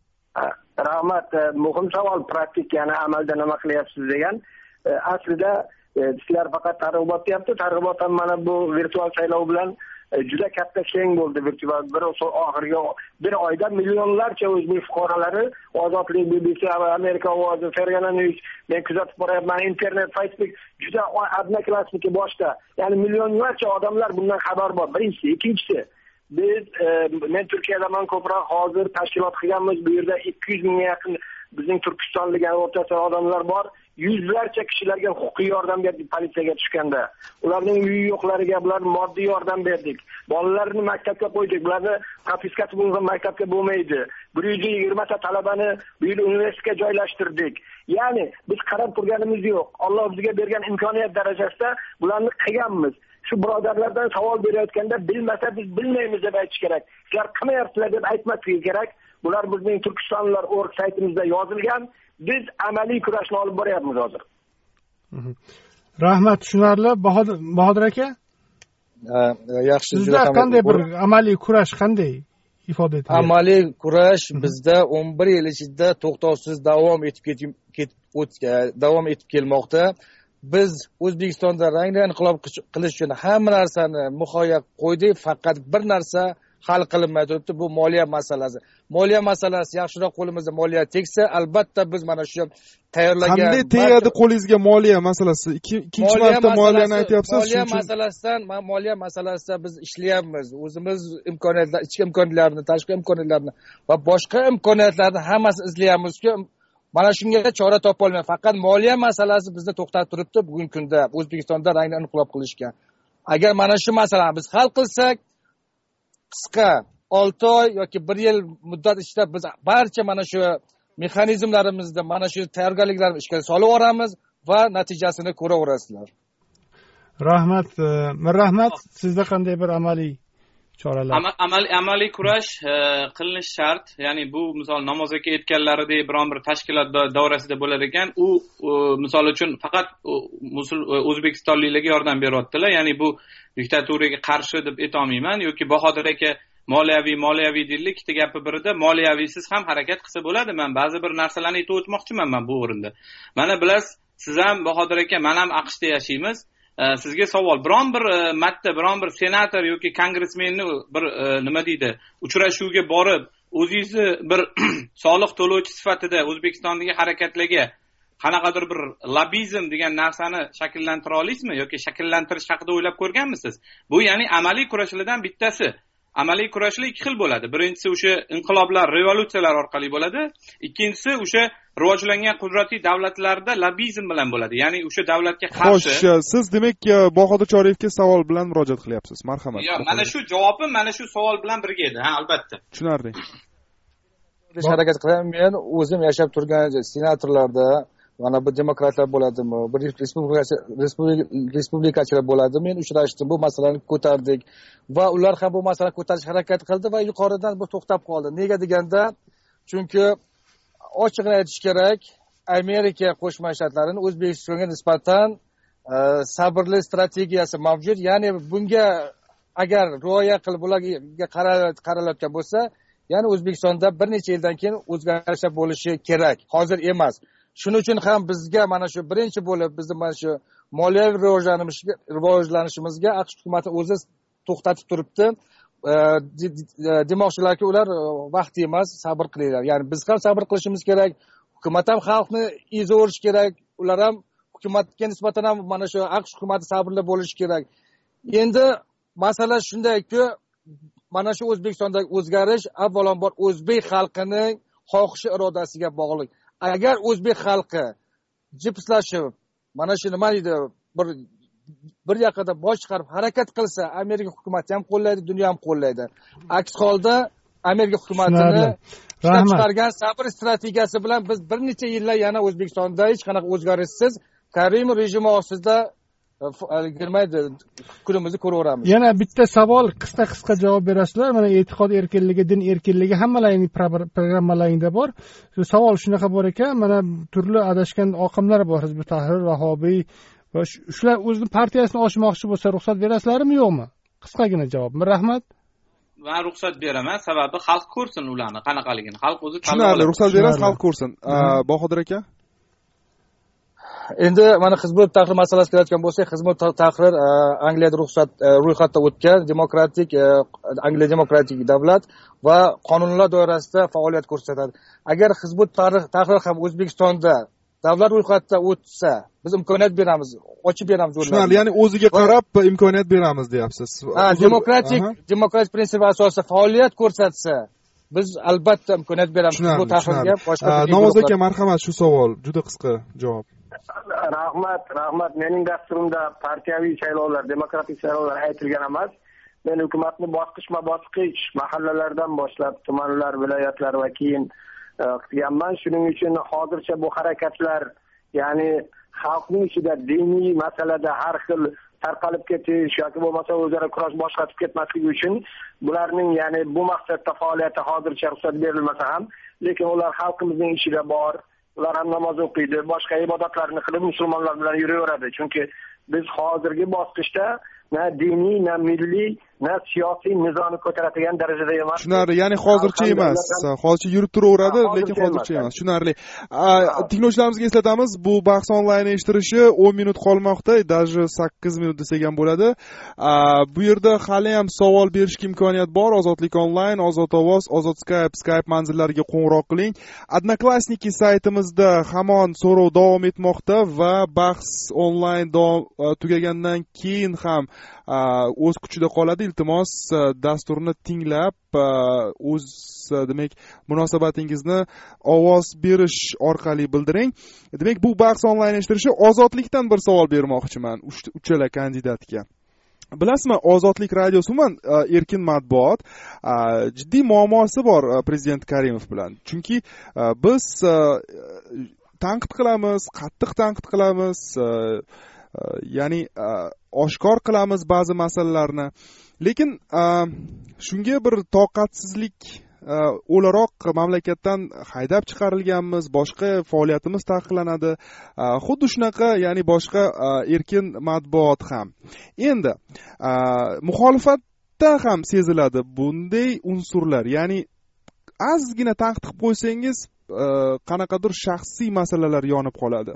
Rahmat. Muhim savol, praktik, ya'ni amalda nima qilyapsiz degan. Aslida sizlar faqat targ'ibot deyapti. Targ'ibot ham mana bu virtual saylov bilan juda katta keng bo'ldi. Virtual oxirgi bir oyda millionlarcha o'zbek fuqarolari Ozodlik, BBC, Amerika ovozi, Fergana News, men kuzatib boryapman, internet, Facebook juda odnoklassniki boshqa. Ya'ni millionlarcha odamlar bundan xabar bor. Birinchisi, ikkinchisi, biz men Turkiyadaman ko'proq hozir tashkilot qilganmiz. Bu yerda 200 mingga yaqin bizning Turkistonlik o'rtasida odamlar bor. Yuzlarcha kishilarga huquqiy yordam berdik politsiyaga tushganda. Ularning uyi yo'qlariga bular moddiy yordam berdik. Bolalarni maktabga qo'ydik. Bularni konfiskatsiya bo'lgan maktabga bo'lmaydi. 120 ta talabani bu yil universitetga joylashtirdik. Ya'ni biz qarab turganimiz yo'q. Alloh bizga bergan imkoniyat darajasida bularni qilganmiz. Shu birodarlardan savol berayotganda bilmasa biz bilmaymiz deb aytish kerak. Sizlar qilmayapsizlar deb aytmaslik kerak. Bular bizning Turkistonlar.org saytimizda yozilgan. Biz amaliy kurashni olib boryapmiz hozir. Rahmat, tushunarli. Bahodir aka? Yaxshi, sizda qanday bir amaliy kurash qanday ifoda etiladi? Amaliy kurash bizda 11 yil ichida to'xtovsiz davom etib kelmoqda. Biz O'zbekistonda rangli inqilob qilish uchun hamma narsani muhayyo qo'ydik, faqat bir narsa hal qilinmay turibdi, bu moliya masalasi. Moliya masalasi yaxshiroq qo'limizda moliya tegsa, albatta biz mana shu tayyorlagan. Qanday tegadi qo'lingizga moliya masalasi? Ikkinchi marta moliyani aytyapsiz. Moliya masalasida biz ishlayapmiz. O'zimiz imkoniyatlar, ichki imkoniyatlarni, tashqi imkoniyatlarni va boshqa imkoniyatlarni hammasini izlayapmiz-ku, mana shunga chora topolmay. Faqat moliya masalasi bizni to'xtatib turibdi bugungi kunda O'zbekistonda rangli inqilob qilishga. Agar mana shu masalani biz hal qilsak, qisqa 6 oy yoki 1 yil muddat ichida biz barcha mana shu mexanizmlarimizda mana shu tayyorgarliklarni ishga solib yuboramiz va natijasini ko'raverasizlar. Rahmat. Rahmat, sizda qanday bir amaliy choralar? Amaliy kurash qilinish shart. Ya'ni bu misol namoz aka aytganlaridek biron bir tashkilot davrasida bo'lar ekan, u misol uchun faqat o'zbekistonliklarga yordam beryaptilar. Ya'ni bu diktaturaga qarshi deb aytolmayman yoki Bahodir aka moliyaviy deydi, ikkita gapi birida moliyaviysiz ham harakat qilsa bo'ladi. Men ba'zi bir narsalarni aytib o'tmoqchiman men bu o'rinda. Mana bilasiz, siz ham Bahodir aka, men ham AQShda yashaymiz. Sizga savol, biron bir biron bir senator yoki kongressmenni bir nima deydi, uchrashuvga borib, o'zingizni bir soliq to'lovchi sifatida O'zbekistondagi harakatlarga qanaqadir bir lobbizm degan narsani shakllantira olasizmi yoki shakllantirish haqida o'ylab ko'rganmisiz? Bu ya'ni amaliy kurashlardan bittasi. Amaliy kurashlar ikki xil bo'ladi. Birinchisi o'sha inqiloblar, revolyutsiyalar orqali bo'ladi. Ikkinchisi o'sha rivojlangan qudratli davlatlarda lobbizm bilan bo'ladi. Ya'ni o'sha davlatga qarshi. Xo'sh, siz demak Bahodir Choriyevga savol bilan murojaat qilyapsiz. Marhamat. Yo'q, mana shu javobim mana shu savol bilan birga edi, ha, albatta. Tushunarli. Harakat qilaman. Men o'zim yashab turgan senatorlarda mana bu demokratlar bo'ladimi, bir respublikachilar bo'ladimi, men uchrashdim, bu masalani ko'tardik va ular ham bu masalani ko'tarish harakat qildi va yuqoridan bu to'xtab qoldi. Nega deganda, chunki ochiqni aytish kerak, Amerika Qo'shma Shtatlarining O'zbekistonga nisbatan sabrli strategiyasi mavjud. Ya'ni bunga agar rioya qilib ularga qaralayotgan bo'lsa, ya'ni O'zbekistonda bir necha yildan keyin o'zgarishlar bo'lishi kerak. Hozir emas. Shuning uchun ham bizga mana shu birinchi bo'lib bizni mana shu moliyaviy rivojlanishimizga AQSh hukumati o'zi to'xtatib turibdi. demoqchilarki, ular vaqti emas, sabr qilinglar. Ya'ni biz ham sabr qilishimiz kerak, hukumat ham xalqni ezaverish kerak, ular ham hukumatga nisbatan ham mana shu AQSh hukumati sabrli bo'lishi kerak. Endi masala shundayki, mana shu O'zbekistondagi o'zgarish avvalambor o'zbek xalqining xohishi irodasiga bog'liq. Agar o'zbek xalqi jipslashib, mana shu nima deydi, bir yoqada bosh chiqarib harakat qilsa, Amerika hukumati ham qo'llaydi, dunyo ham qo'llaydi. Aks holda Amerika hukumatini chiqargan sabr strategiyasi bilan biz bir necha yillar yana O'zbekistonda hech qanaqa o'zgarishsiz Karimov rejimi ostida kunimizni ko'raveramiz. Yana bitta savol, qisqa javob berasizlar. Mana e'tiqod erkinligi, din erkinligi hammalarining programmalaringda bor. Shu savol shunaqa bor ekan, mana turli adashgan oqimlar bor, Hizb ut-Tahrir, Vahobiy va shular o'zini partiyasini ochmoqchi bo'lsa ruxsat berasizlarmi, yo'qmi? Qisqagina javob. Rahmat. Men ruxsat beraman, sababi xalq ko'rsin ularni qanaqaligini. Xalq o'zi tushunarli, ruxsat berasiz, xalq ko'rsin. Bahodir aka? Endi mana Hizb ut-Tahrir masalasiga kelayotgan bo'lsak, Hizb ut-Tahrir Angliyada ro'yxatda o'tgan demokratik Angliya demokratik davlat va qonunlar doirasida faoliyat ko'rsatadi. Agar Hizb ut-Tahrir ham O'zbekistonda davlat ro'yxatida o'tsa, biz imkoniyat beramiz, ochib beramiz yo'llarni. Tushunarli, ya'ni o'ziga qarab imkoniyat beramiz deyapsiz. Demokratik prinsip asosida faoliyat ko'rsatsa, biz albatta imkoniyat beramiz. Bu tahrirga boshqa. Novoz aka, marhamat, shu savol juda qisqa javob. Rahmat. Mening dasturimda partiyaviy saylovlar, demokratik saylovlar aytilgan emas. Men hukumatni bosqichma-bosqich mahallalardan boshlab tumanlar, viloyatlar va keyin qilganman. Shuning uchun hozircha bu harakatlar, ya'ni xalqning ichida diniy masalada har xil tarqalib ketish yoki bo'lmasa o'zaro kurash boshqatib ketmasligi uchun bularning, ya'ni bu maqsadda faoliyati hozircha ruxsat berilmasa ham, lekin ular xalqimizning ichida bor. Ular ham namoz o'qiydi, boshqa ibodatlarni qilib musulmonlar bilan yuraveradi. Chunki biz hozirgi bosqichda na diniy, na milliy, na siyosiy nizomni ko'taradigan darajada emas. Tushunarli, ya'ni hozircha emas. Hozircha yurib turaveradi, lekin hozircha emas. Tushunarli. Tinglovchilarimizga eslatamiz, bu bahs onlayn eshittirishi 10 minut qolmoqda, даже 8 minut desak ham bo'ladi. Bu yerda hali ham savol berishga imkoniyat bor. Ozodlik onlayn, Ozod ovoz, Ozod Skype manzillariga qo'ng'iroq qiling. Odnoklassniki saytimizda hamon so'rov davom etmoqda va bahs onlayn tugagandan keyin ham o'z kuchida qoladi. Iltimos dasturni tinglab o'z demak munosabatingizni ovoz berish orqali bildiring. Demak, bu bahs onlayn eshittirishi Ozodlikdan bir savol bermoqchiman uchala kandidatga. Bilasizmi, Ozodlik radiosi umuman erkin matbuot jiddiy muammosi bor prezident Karimov bilan. Chunki biz tanqid qilamiz, qattiq tanqid qilamiz, ya'ni oshkor qilamiz ba'zi masalalarni, lekin shunga bir toqatsizlik o'laroq mamlakatdan haydab chiqarilganmiz, boshqa faoliyatimiz taqiqlanadi. Xuddi shunaqa, ya'ni boshqa erkin matbuot ham. Endi muxolifatda ham seziladi bunday unsurlar, ya'ni ozgina tanqid qilib qo'ysangiz qanaqadir shaxsiy masalalar yonib qoladi.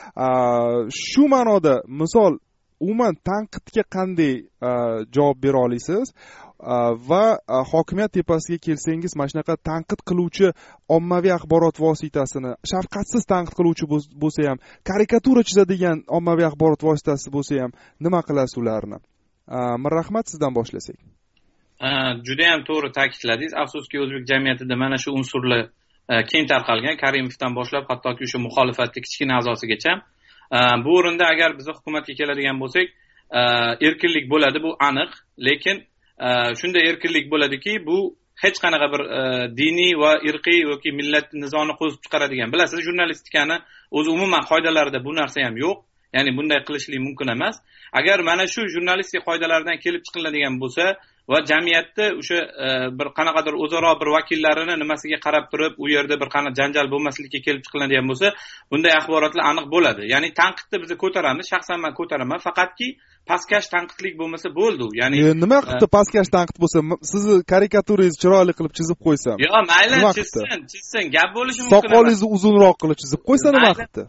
Shu ma'noda, misol, umuman tanqidga qanday javob bera olasiz va hokimiyat tepasiga kelsangiz, mana shunaqa tanqid qiluvchi ommaviy axborot vositasini, shafqatsiz tanqid qiluvchi bo'lsa ham, karikatura chizadigan ommaviy axborot vositasi bo'lsa ham nima qilasiz ularni? Rahmat, sizdan boshlasak. Juda ham to'g'ri ta'kidladingiz. Afsuski o'zbek jamiyatida mana shu unsurlar keng tarqalgan, Karimovdan boshlab hattoki o'sha muxolifatning kichkina a'zosigacha. Bu o'rinda agar biz hukumatga keladigan bo'lsak, erkinlik bo'ladi, bu aniq, lekin shunday erkinlik bo'ladiki, bu hech qanaqa bir diniy va irqiy yoki millat nizoni qo'zib chiqaradigan. Bilasiz, jurnalistikani o'z umuman qoidalarida bu narsa ham yo'q. Ya'ni bunday qilishlik mumkin emas. Agar mana shu jurnalistik qoidalardan kelib chiqiladigan bo'lsa va jamiyatda o'sha bir qanaqadir o'zaro bir vakillarini nimasiga qarab turib, u yerda bir qanaqa janjal bo'lmasligiga kelib chiqiladigan bo'lsa, bunday axborotlar aniq bo'ladi. Ya'ni tanqidni biz ko'taramiz, shaxsan men ko'taraman, faqatki pastkash tanqidlik bo'lmasa bo'ldi. Ya'ni nima qilibdi pastkash tanqid bo'lsa, sizni karikaturangizni chiroyli qilib chizib qo'ysam? Yo'q, mayli, chizsin, gap bo'lishi mumkin. Soqolingizni uzunroq qilib chizib qo'ysa nima qilibdi?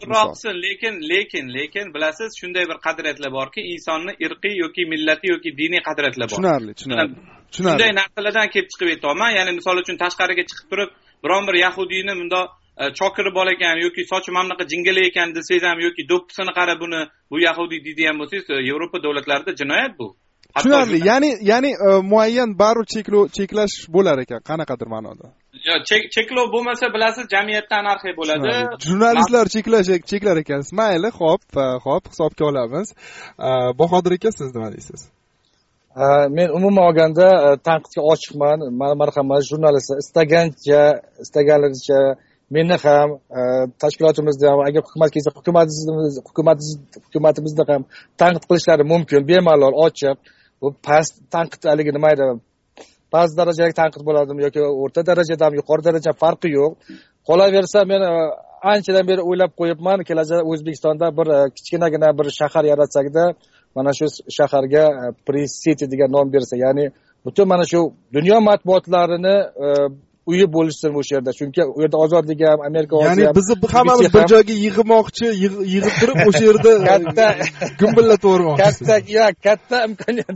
Lekin bilasiz, shunday bir qadriyatlar borki, insonni irqiy yoki millatiy yoki diniy qadriyatlar bor. Tushunarli. shunday narsalardan kelib chiqib aytyapman. Ya'ni misol uchun tashqariga chiqib turib, biron bir yahudiyni bundoq chokiri bor ekan yoki sochi mana bunaqa jingili ekan desangiz ham yoki do'ppisini qarab bu yahudiy deydigan bo'lsangiz, Yevropa davlatlarida jinoyat bu. Tushunarli. Ya'ni muayyan baribir cheklash bo'lar ekan, qanaqadir ma'noda. Cheklov bo'lmasa, bilasiz, jamiyatda anarxiya bo'ladi. Jurnalistlar cheklar ekan. Mayli, xo'p, hisobga olamiz. Bahodir aka, siz nima deysiz? Men umuman olganda tanqidga ochiqman. Marhamat, jurnalistlar istaganlaricha meni ham tashkilotimizda ham, agar hukumat kelsa hukumatimizni ham tanqid qilishlari mumkin, bemalol ochiq. Bu past tanqid haligi nima edi? Past darajadagi tanqid bo'ladimi yoki o'rta darajadami, yuqori darajada farqi yo'q. Qolaversa, men anchadan beri o'ylab qo'yibman, kelajakda O'zbekistonda bir kichkinagina bir shahar yaratsakda, mana shu shaharga Press City degan nom bersa, ya'ni butun mana shu dunyo matbuotlarini uyi bo'lishsin o'sha yerda. Chunki u yerda ozodligi ham, Amerika ovozi ham. Ya'ni bizni hammamiz bir joyga yig'ib turib o'sha yerda katta gumbillatib o'rmoqchimiz. Katta imkoniyat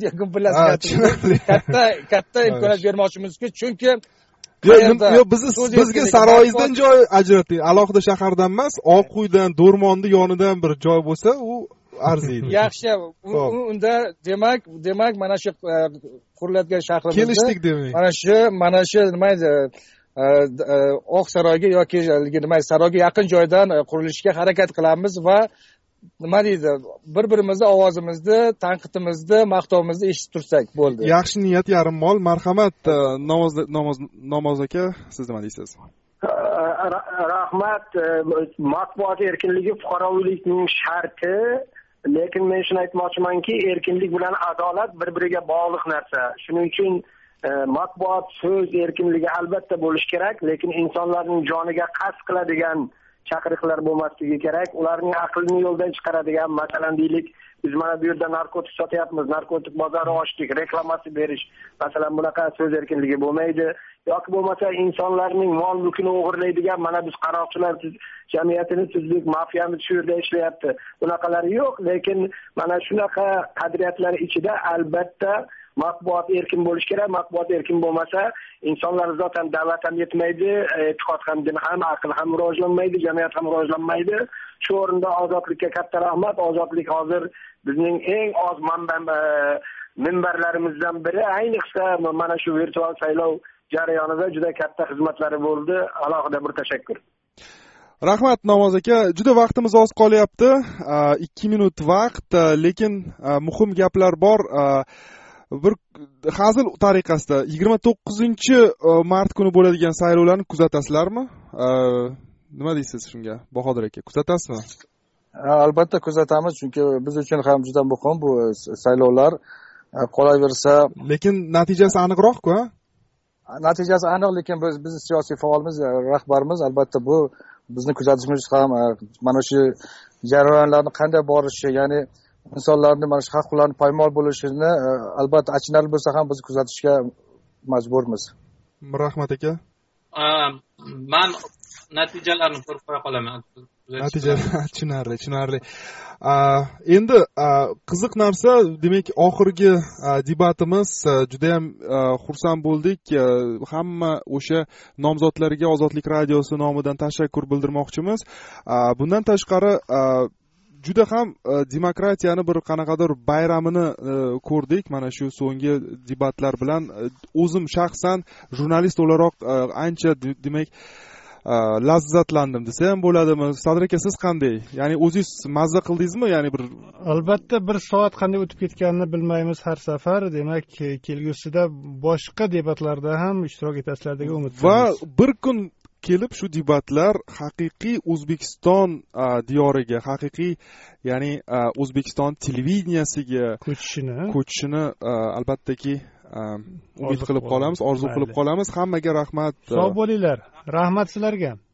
katta imkoniyat bermoqchimizki, chunki bizga saroyingizdan joy ajrating. Alohida shahardan emas, Oquydan, Do'rmonni yonidan bir joy bo'lsa, u arziydi. Yaxshi. Unda demak mana shu qurilayotgan shahrimizda kelishdik demak. Mana shu nima edi? Oq saroyga yoki nima saroyga yaqin joydan qurilishga harakat qilamiz va nima deydi? Bir-birimizni ovozimizni, tanqidimizni, maqtovimizni eshitib tursak bo'ldi. Yaxshi niyat yarim mol. Marhamat, Namoz aka, siz nima deysiz? Rahmat. Matbuot erkinligi fuqarolikning sharti, lekin men shuni aytmoqchimanki, erkinlik bilan adolat bir-biriga bog'liq narsa. Shuning uchun matbuot so'z erkinligi albatta bo'lishi kerak, lekin insonlarning joniga qasd qiladigan chaqiriqlar bo'lmasligi kerak. Ularning aqlini yo'ldan chiqaradigan, masalan deylik, biz mana bu yerda narkotik sotyapmiz, narkotik bozori ochdik, reklamasi berish, masalan bunaqa so'z erkinligi bo'lmaydi. Yoki bo'lmasa insonlarning mol mulkini o'g'irlaydigan, mana biz qaroqchilar jamiyatini tuzdik, mafiyamiz shu yerda ishlayapti. Bunaqalari yo'q, lekin mana shunaqa qadriyatlar ichida albatta matbuot erkin bo'lishi kerak. Matbuot erkin bo'lmasa, insonlar zotan davlat ham yetmaydi, e'tiqod ham, din ham, aql ham rivojlanmaydi, jamiyat ham rivojlanmaydi. Shu o'rinda ozodlikka katta rahmat. Ozodlik hozir bizning eng oz minbarlarimizdan biri. Ayniqsa mana shu virtual saylov jarayonida juda katta xizmatlari bo'ldi. Alohida bir tashakkur. Rahmat Namoz aka, juda vaqtimiz oz qolyapti. 2 minut vaqt, lekin muhim gaplar bor. Bir hazil tariqasida 29-mart kuni bo'ladigan saylovlarni kuzatasizlarmi? Nima deysiz shunga? Bahodir aka, kuzatasizmi? Albatta kuzatamiz, chunki biz uchun ham juda muhim bu saylovlar. Qolaversa, lekin natijasi aniqroq-ku, ha? Natijasi aniq, lekin biz siyosiy faolimiz, rahbarimiz albatta bu bizni kuzatishimiz ham mana shu jarayonlarni qanday borishi, ya'ni insonlarning mana shu haq-huquqlarini poymol bo'lishini albatta achinarli bo'lsa ham biz kuzatishga majburmiz. Rahmat aka. Men natijalarni ko'rib qo'ya qolaman. Natijalar tushunarli. Endi qiziq narsa, demak, oxirgi debatimiz juda ham xursand bo'ldik. Hamma o'sha nomzodlarga Ozodlik radiosi nomidan tashakkur bildirmoqchimiz. Bundan tashqari juda ham demokratiyani bir qanaqadir bayramini ko'rdik. Mana shu so'nggi debatlar bilan o'zim shaxsan jurnalist o'laroq ancha demak lazzatlandim desa ham bo'ladimi? Sadir aka, siz qanday? Ya'ni o'zingiz mazza qildingizmi? Ya'ni bir albatta bir soat qanday o'tib ketganini bilmaymiz har safar. Demak, kelgusida boshqa debatlarda ham ishtirok etasizlar degan umiddaman. Va bir kun kelib shu debatlar haqiqiy O'zbekiston diyoriga, haqiqiy ya'ni O'zbekiston televideniyasiga ko'chishini albattaki umid qilib qolamiz, orzu qilib qolamiz. Hammaga rahmat. Sog' bo'linglar. Rahmat sizlarga.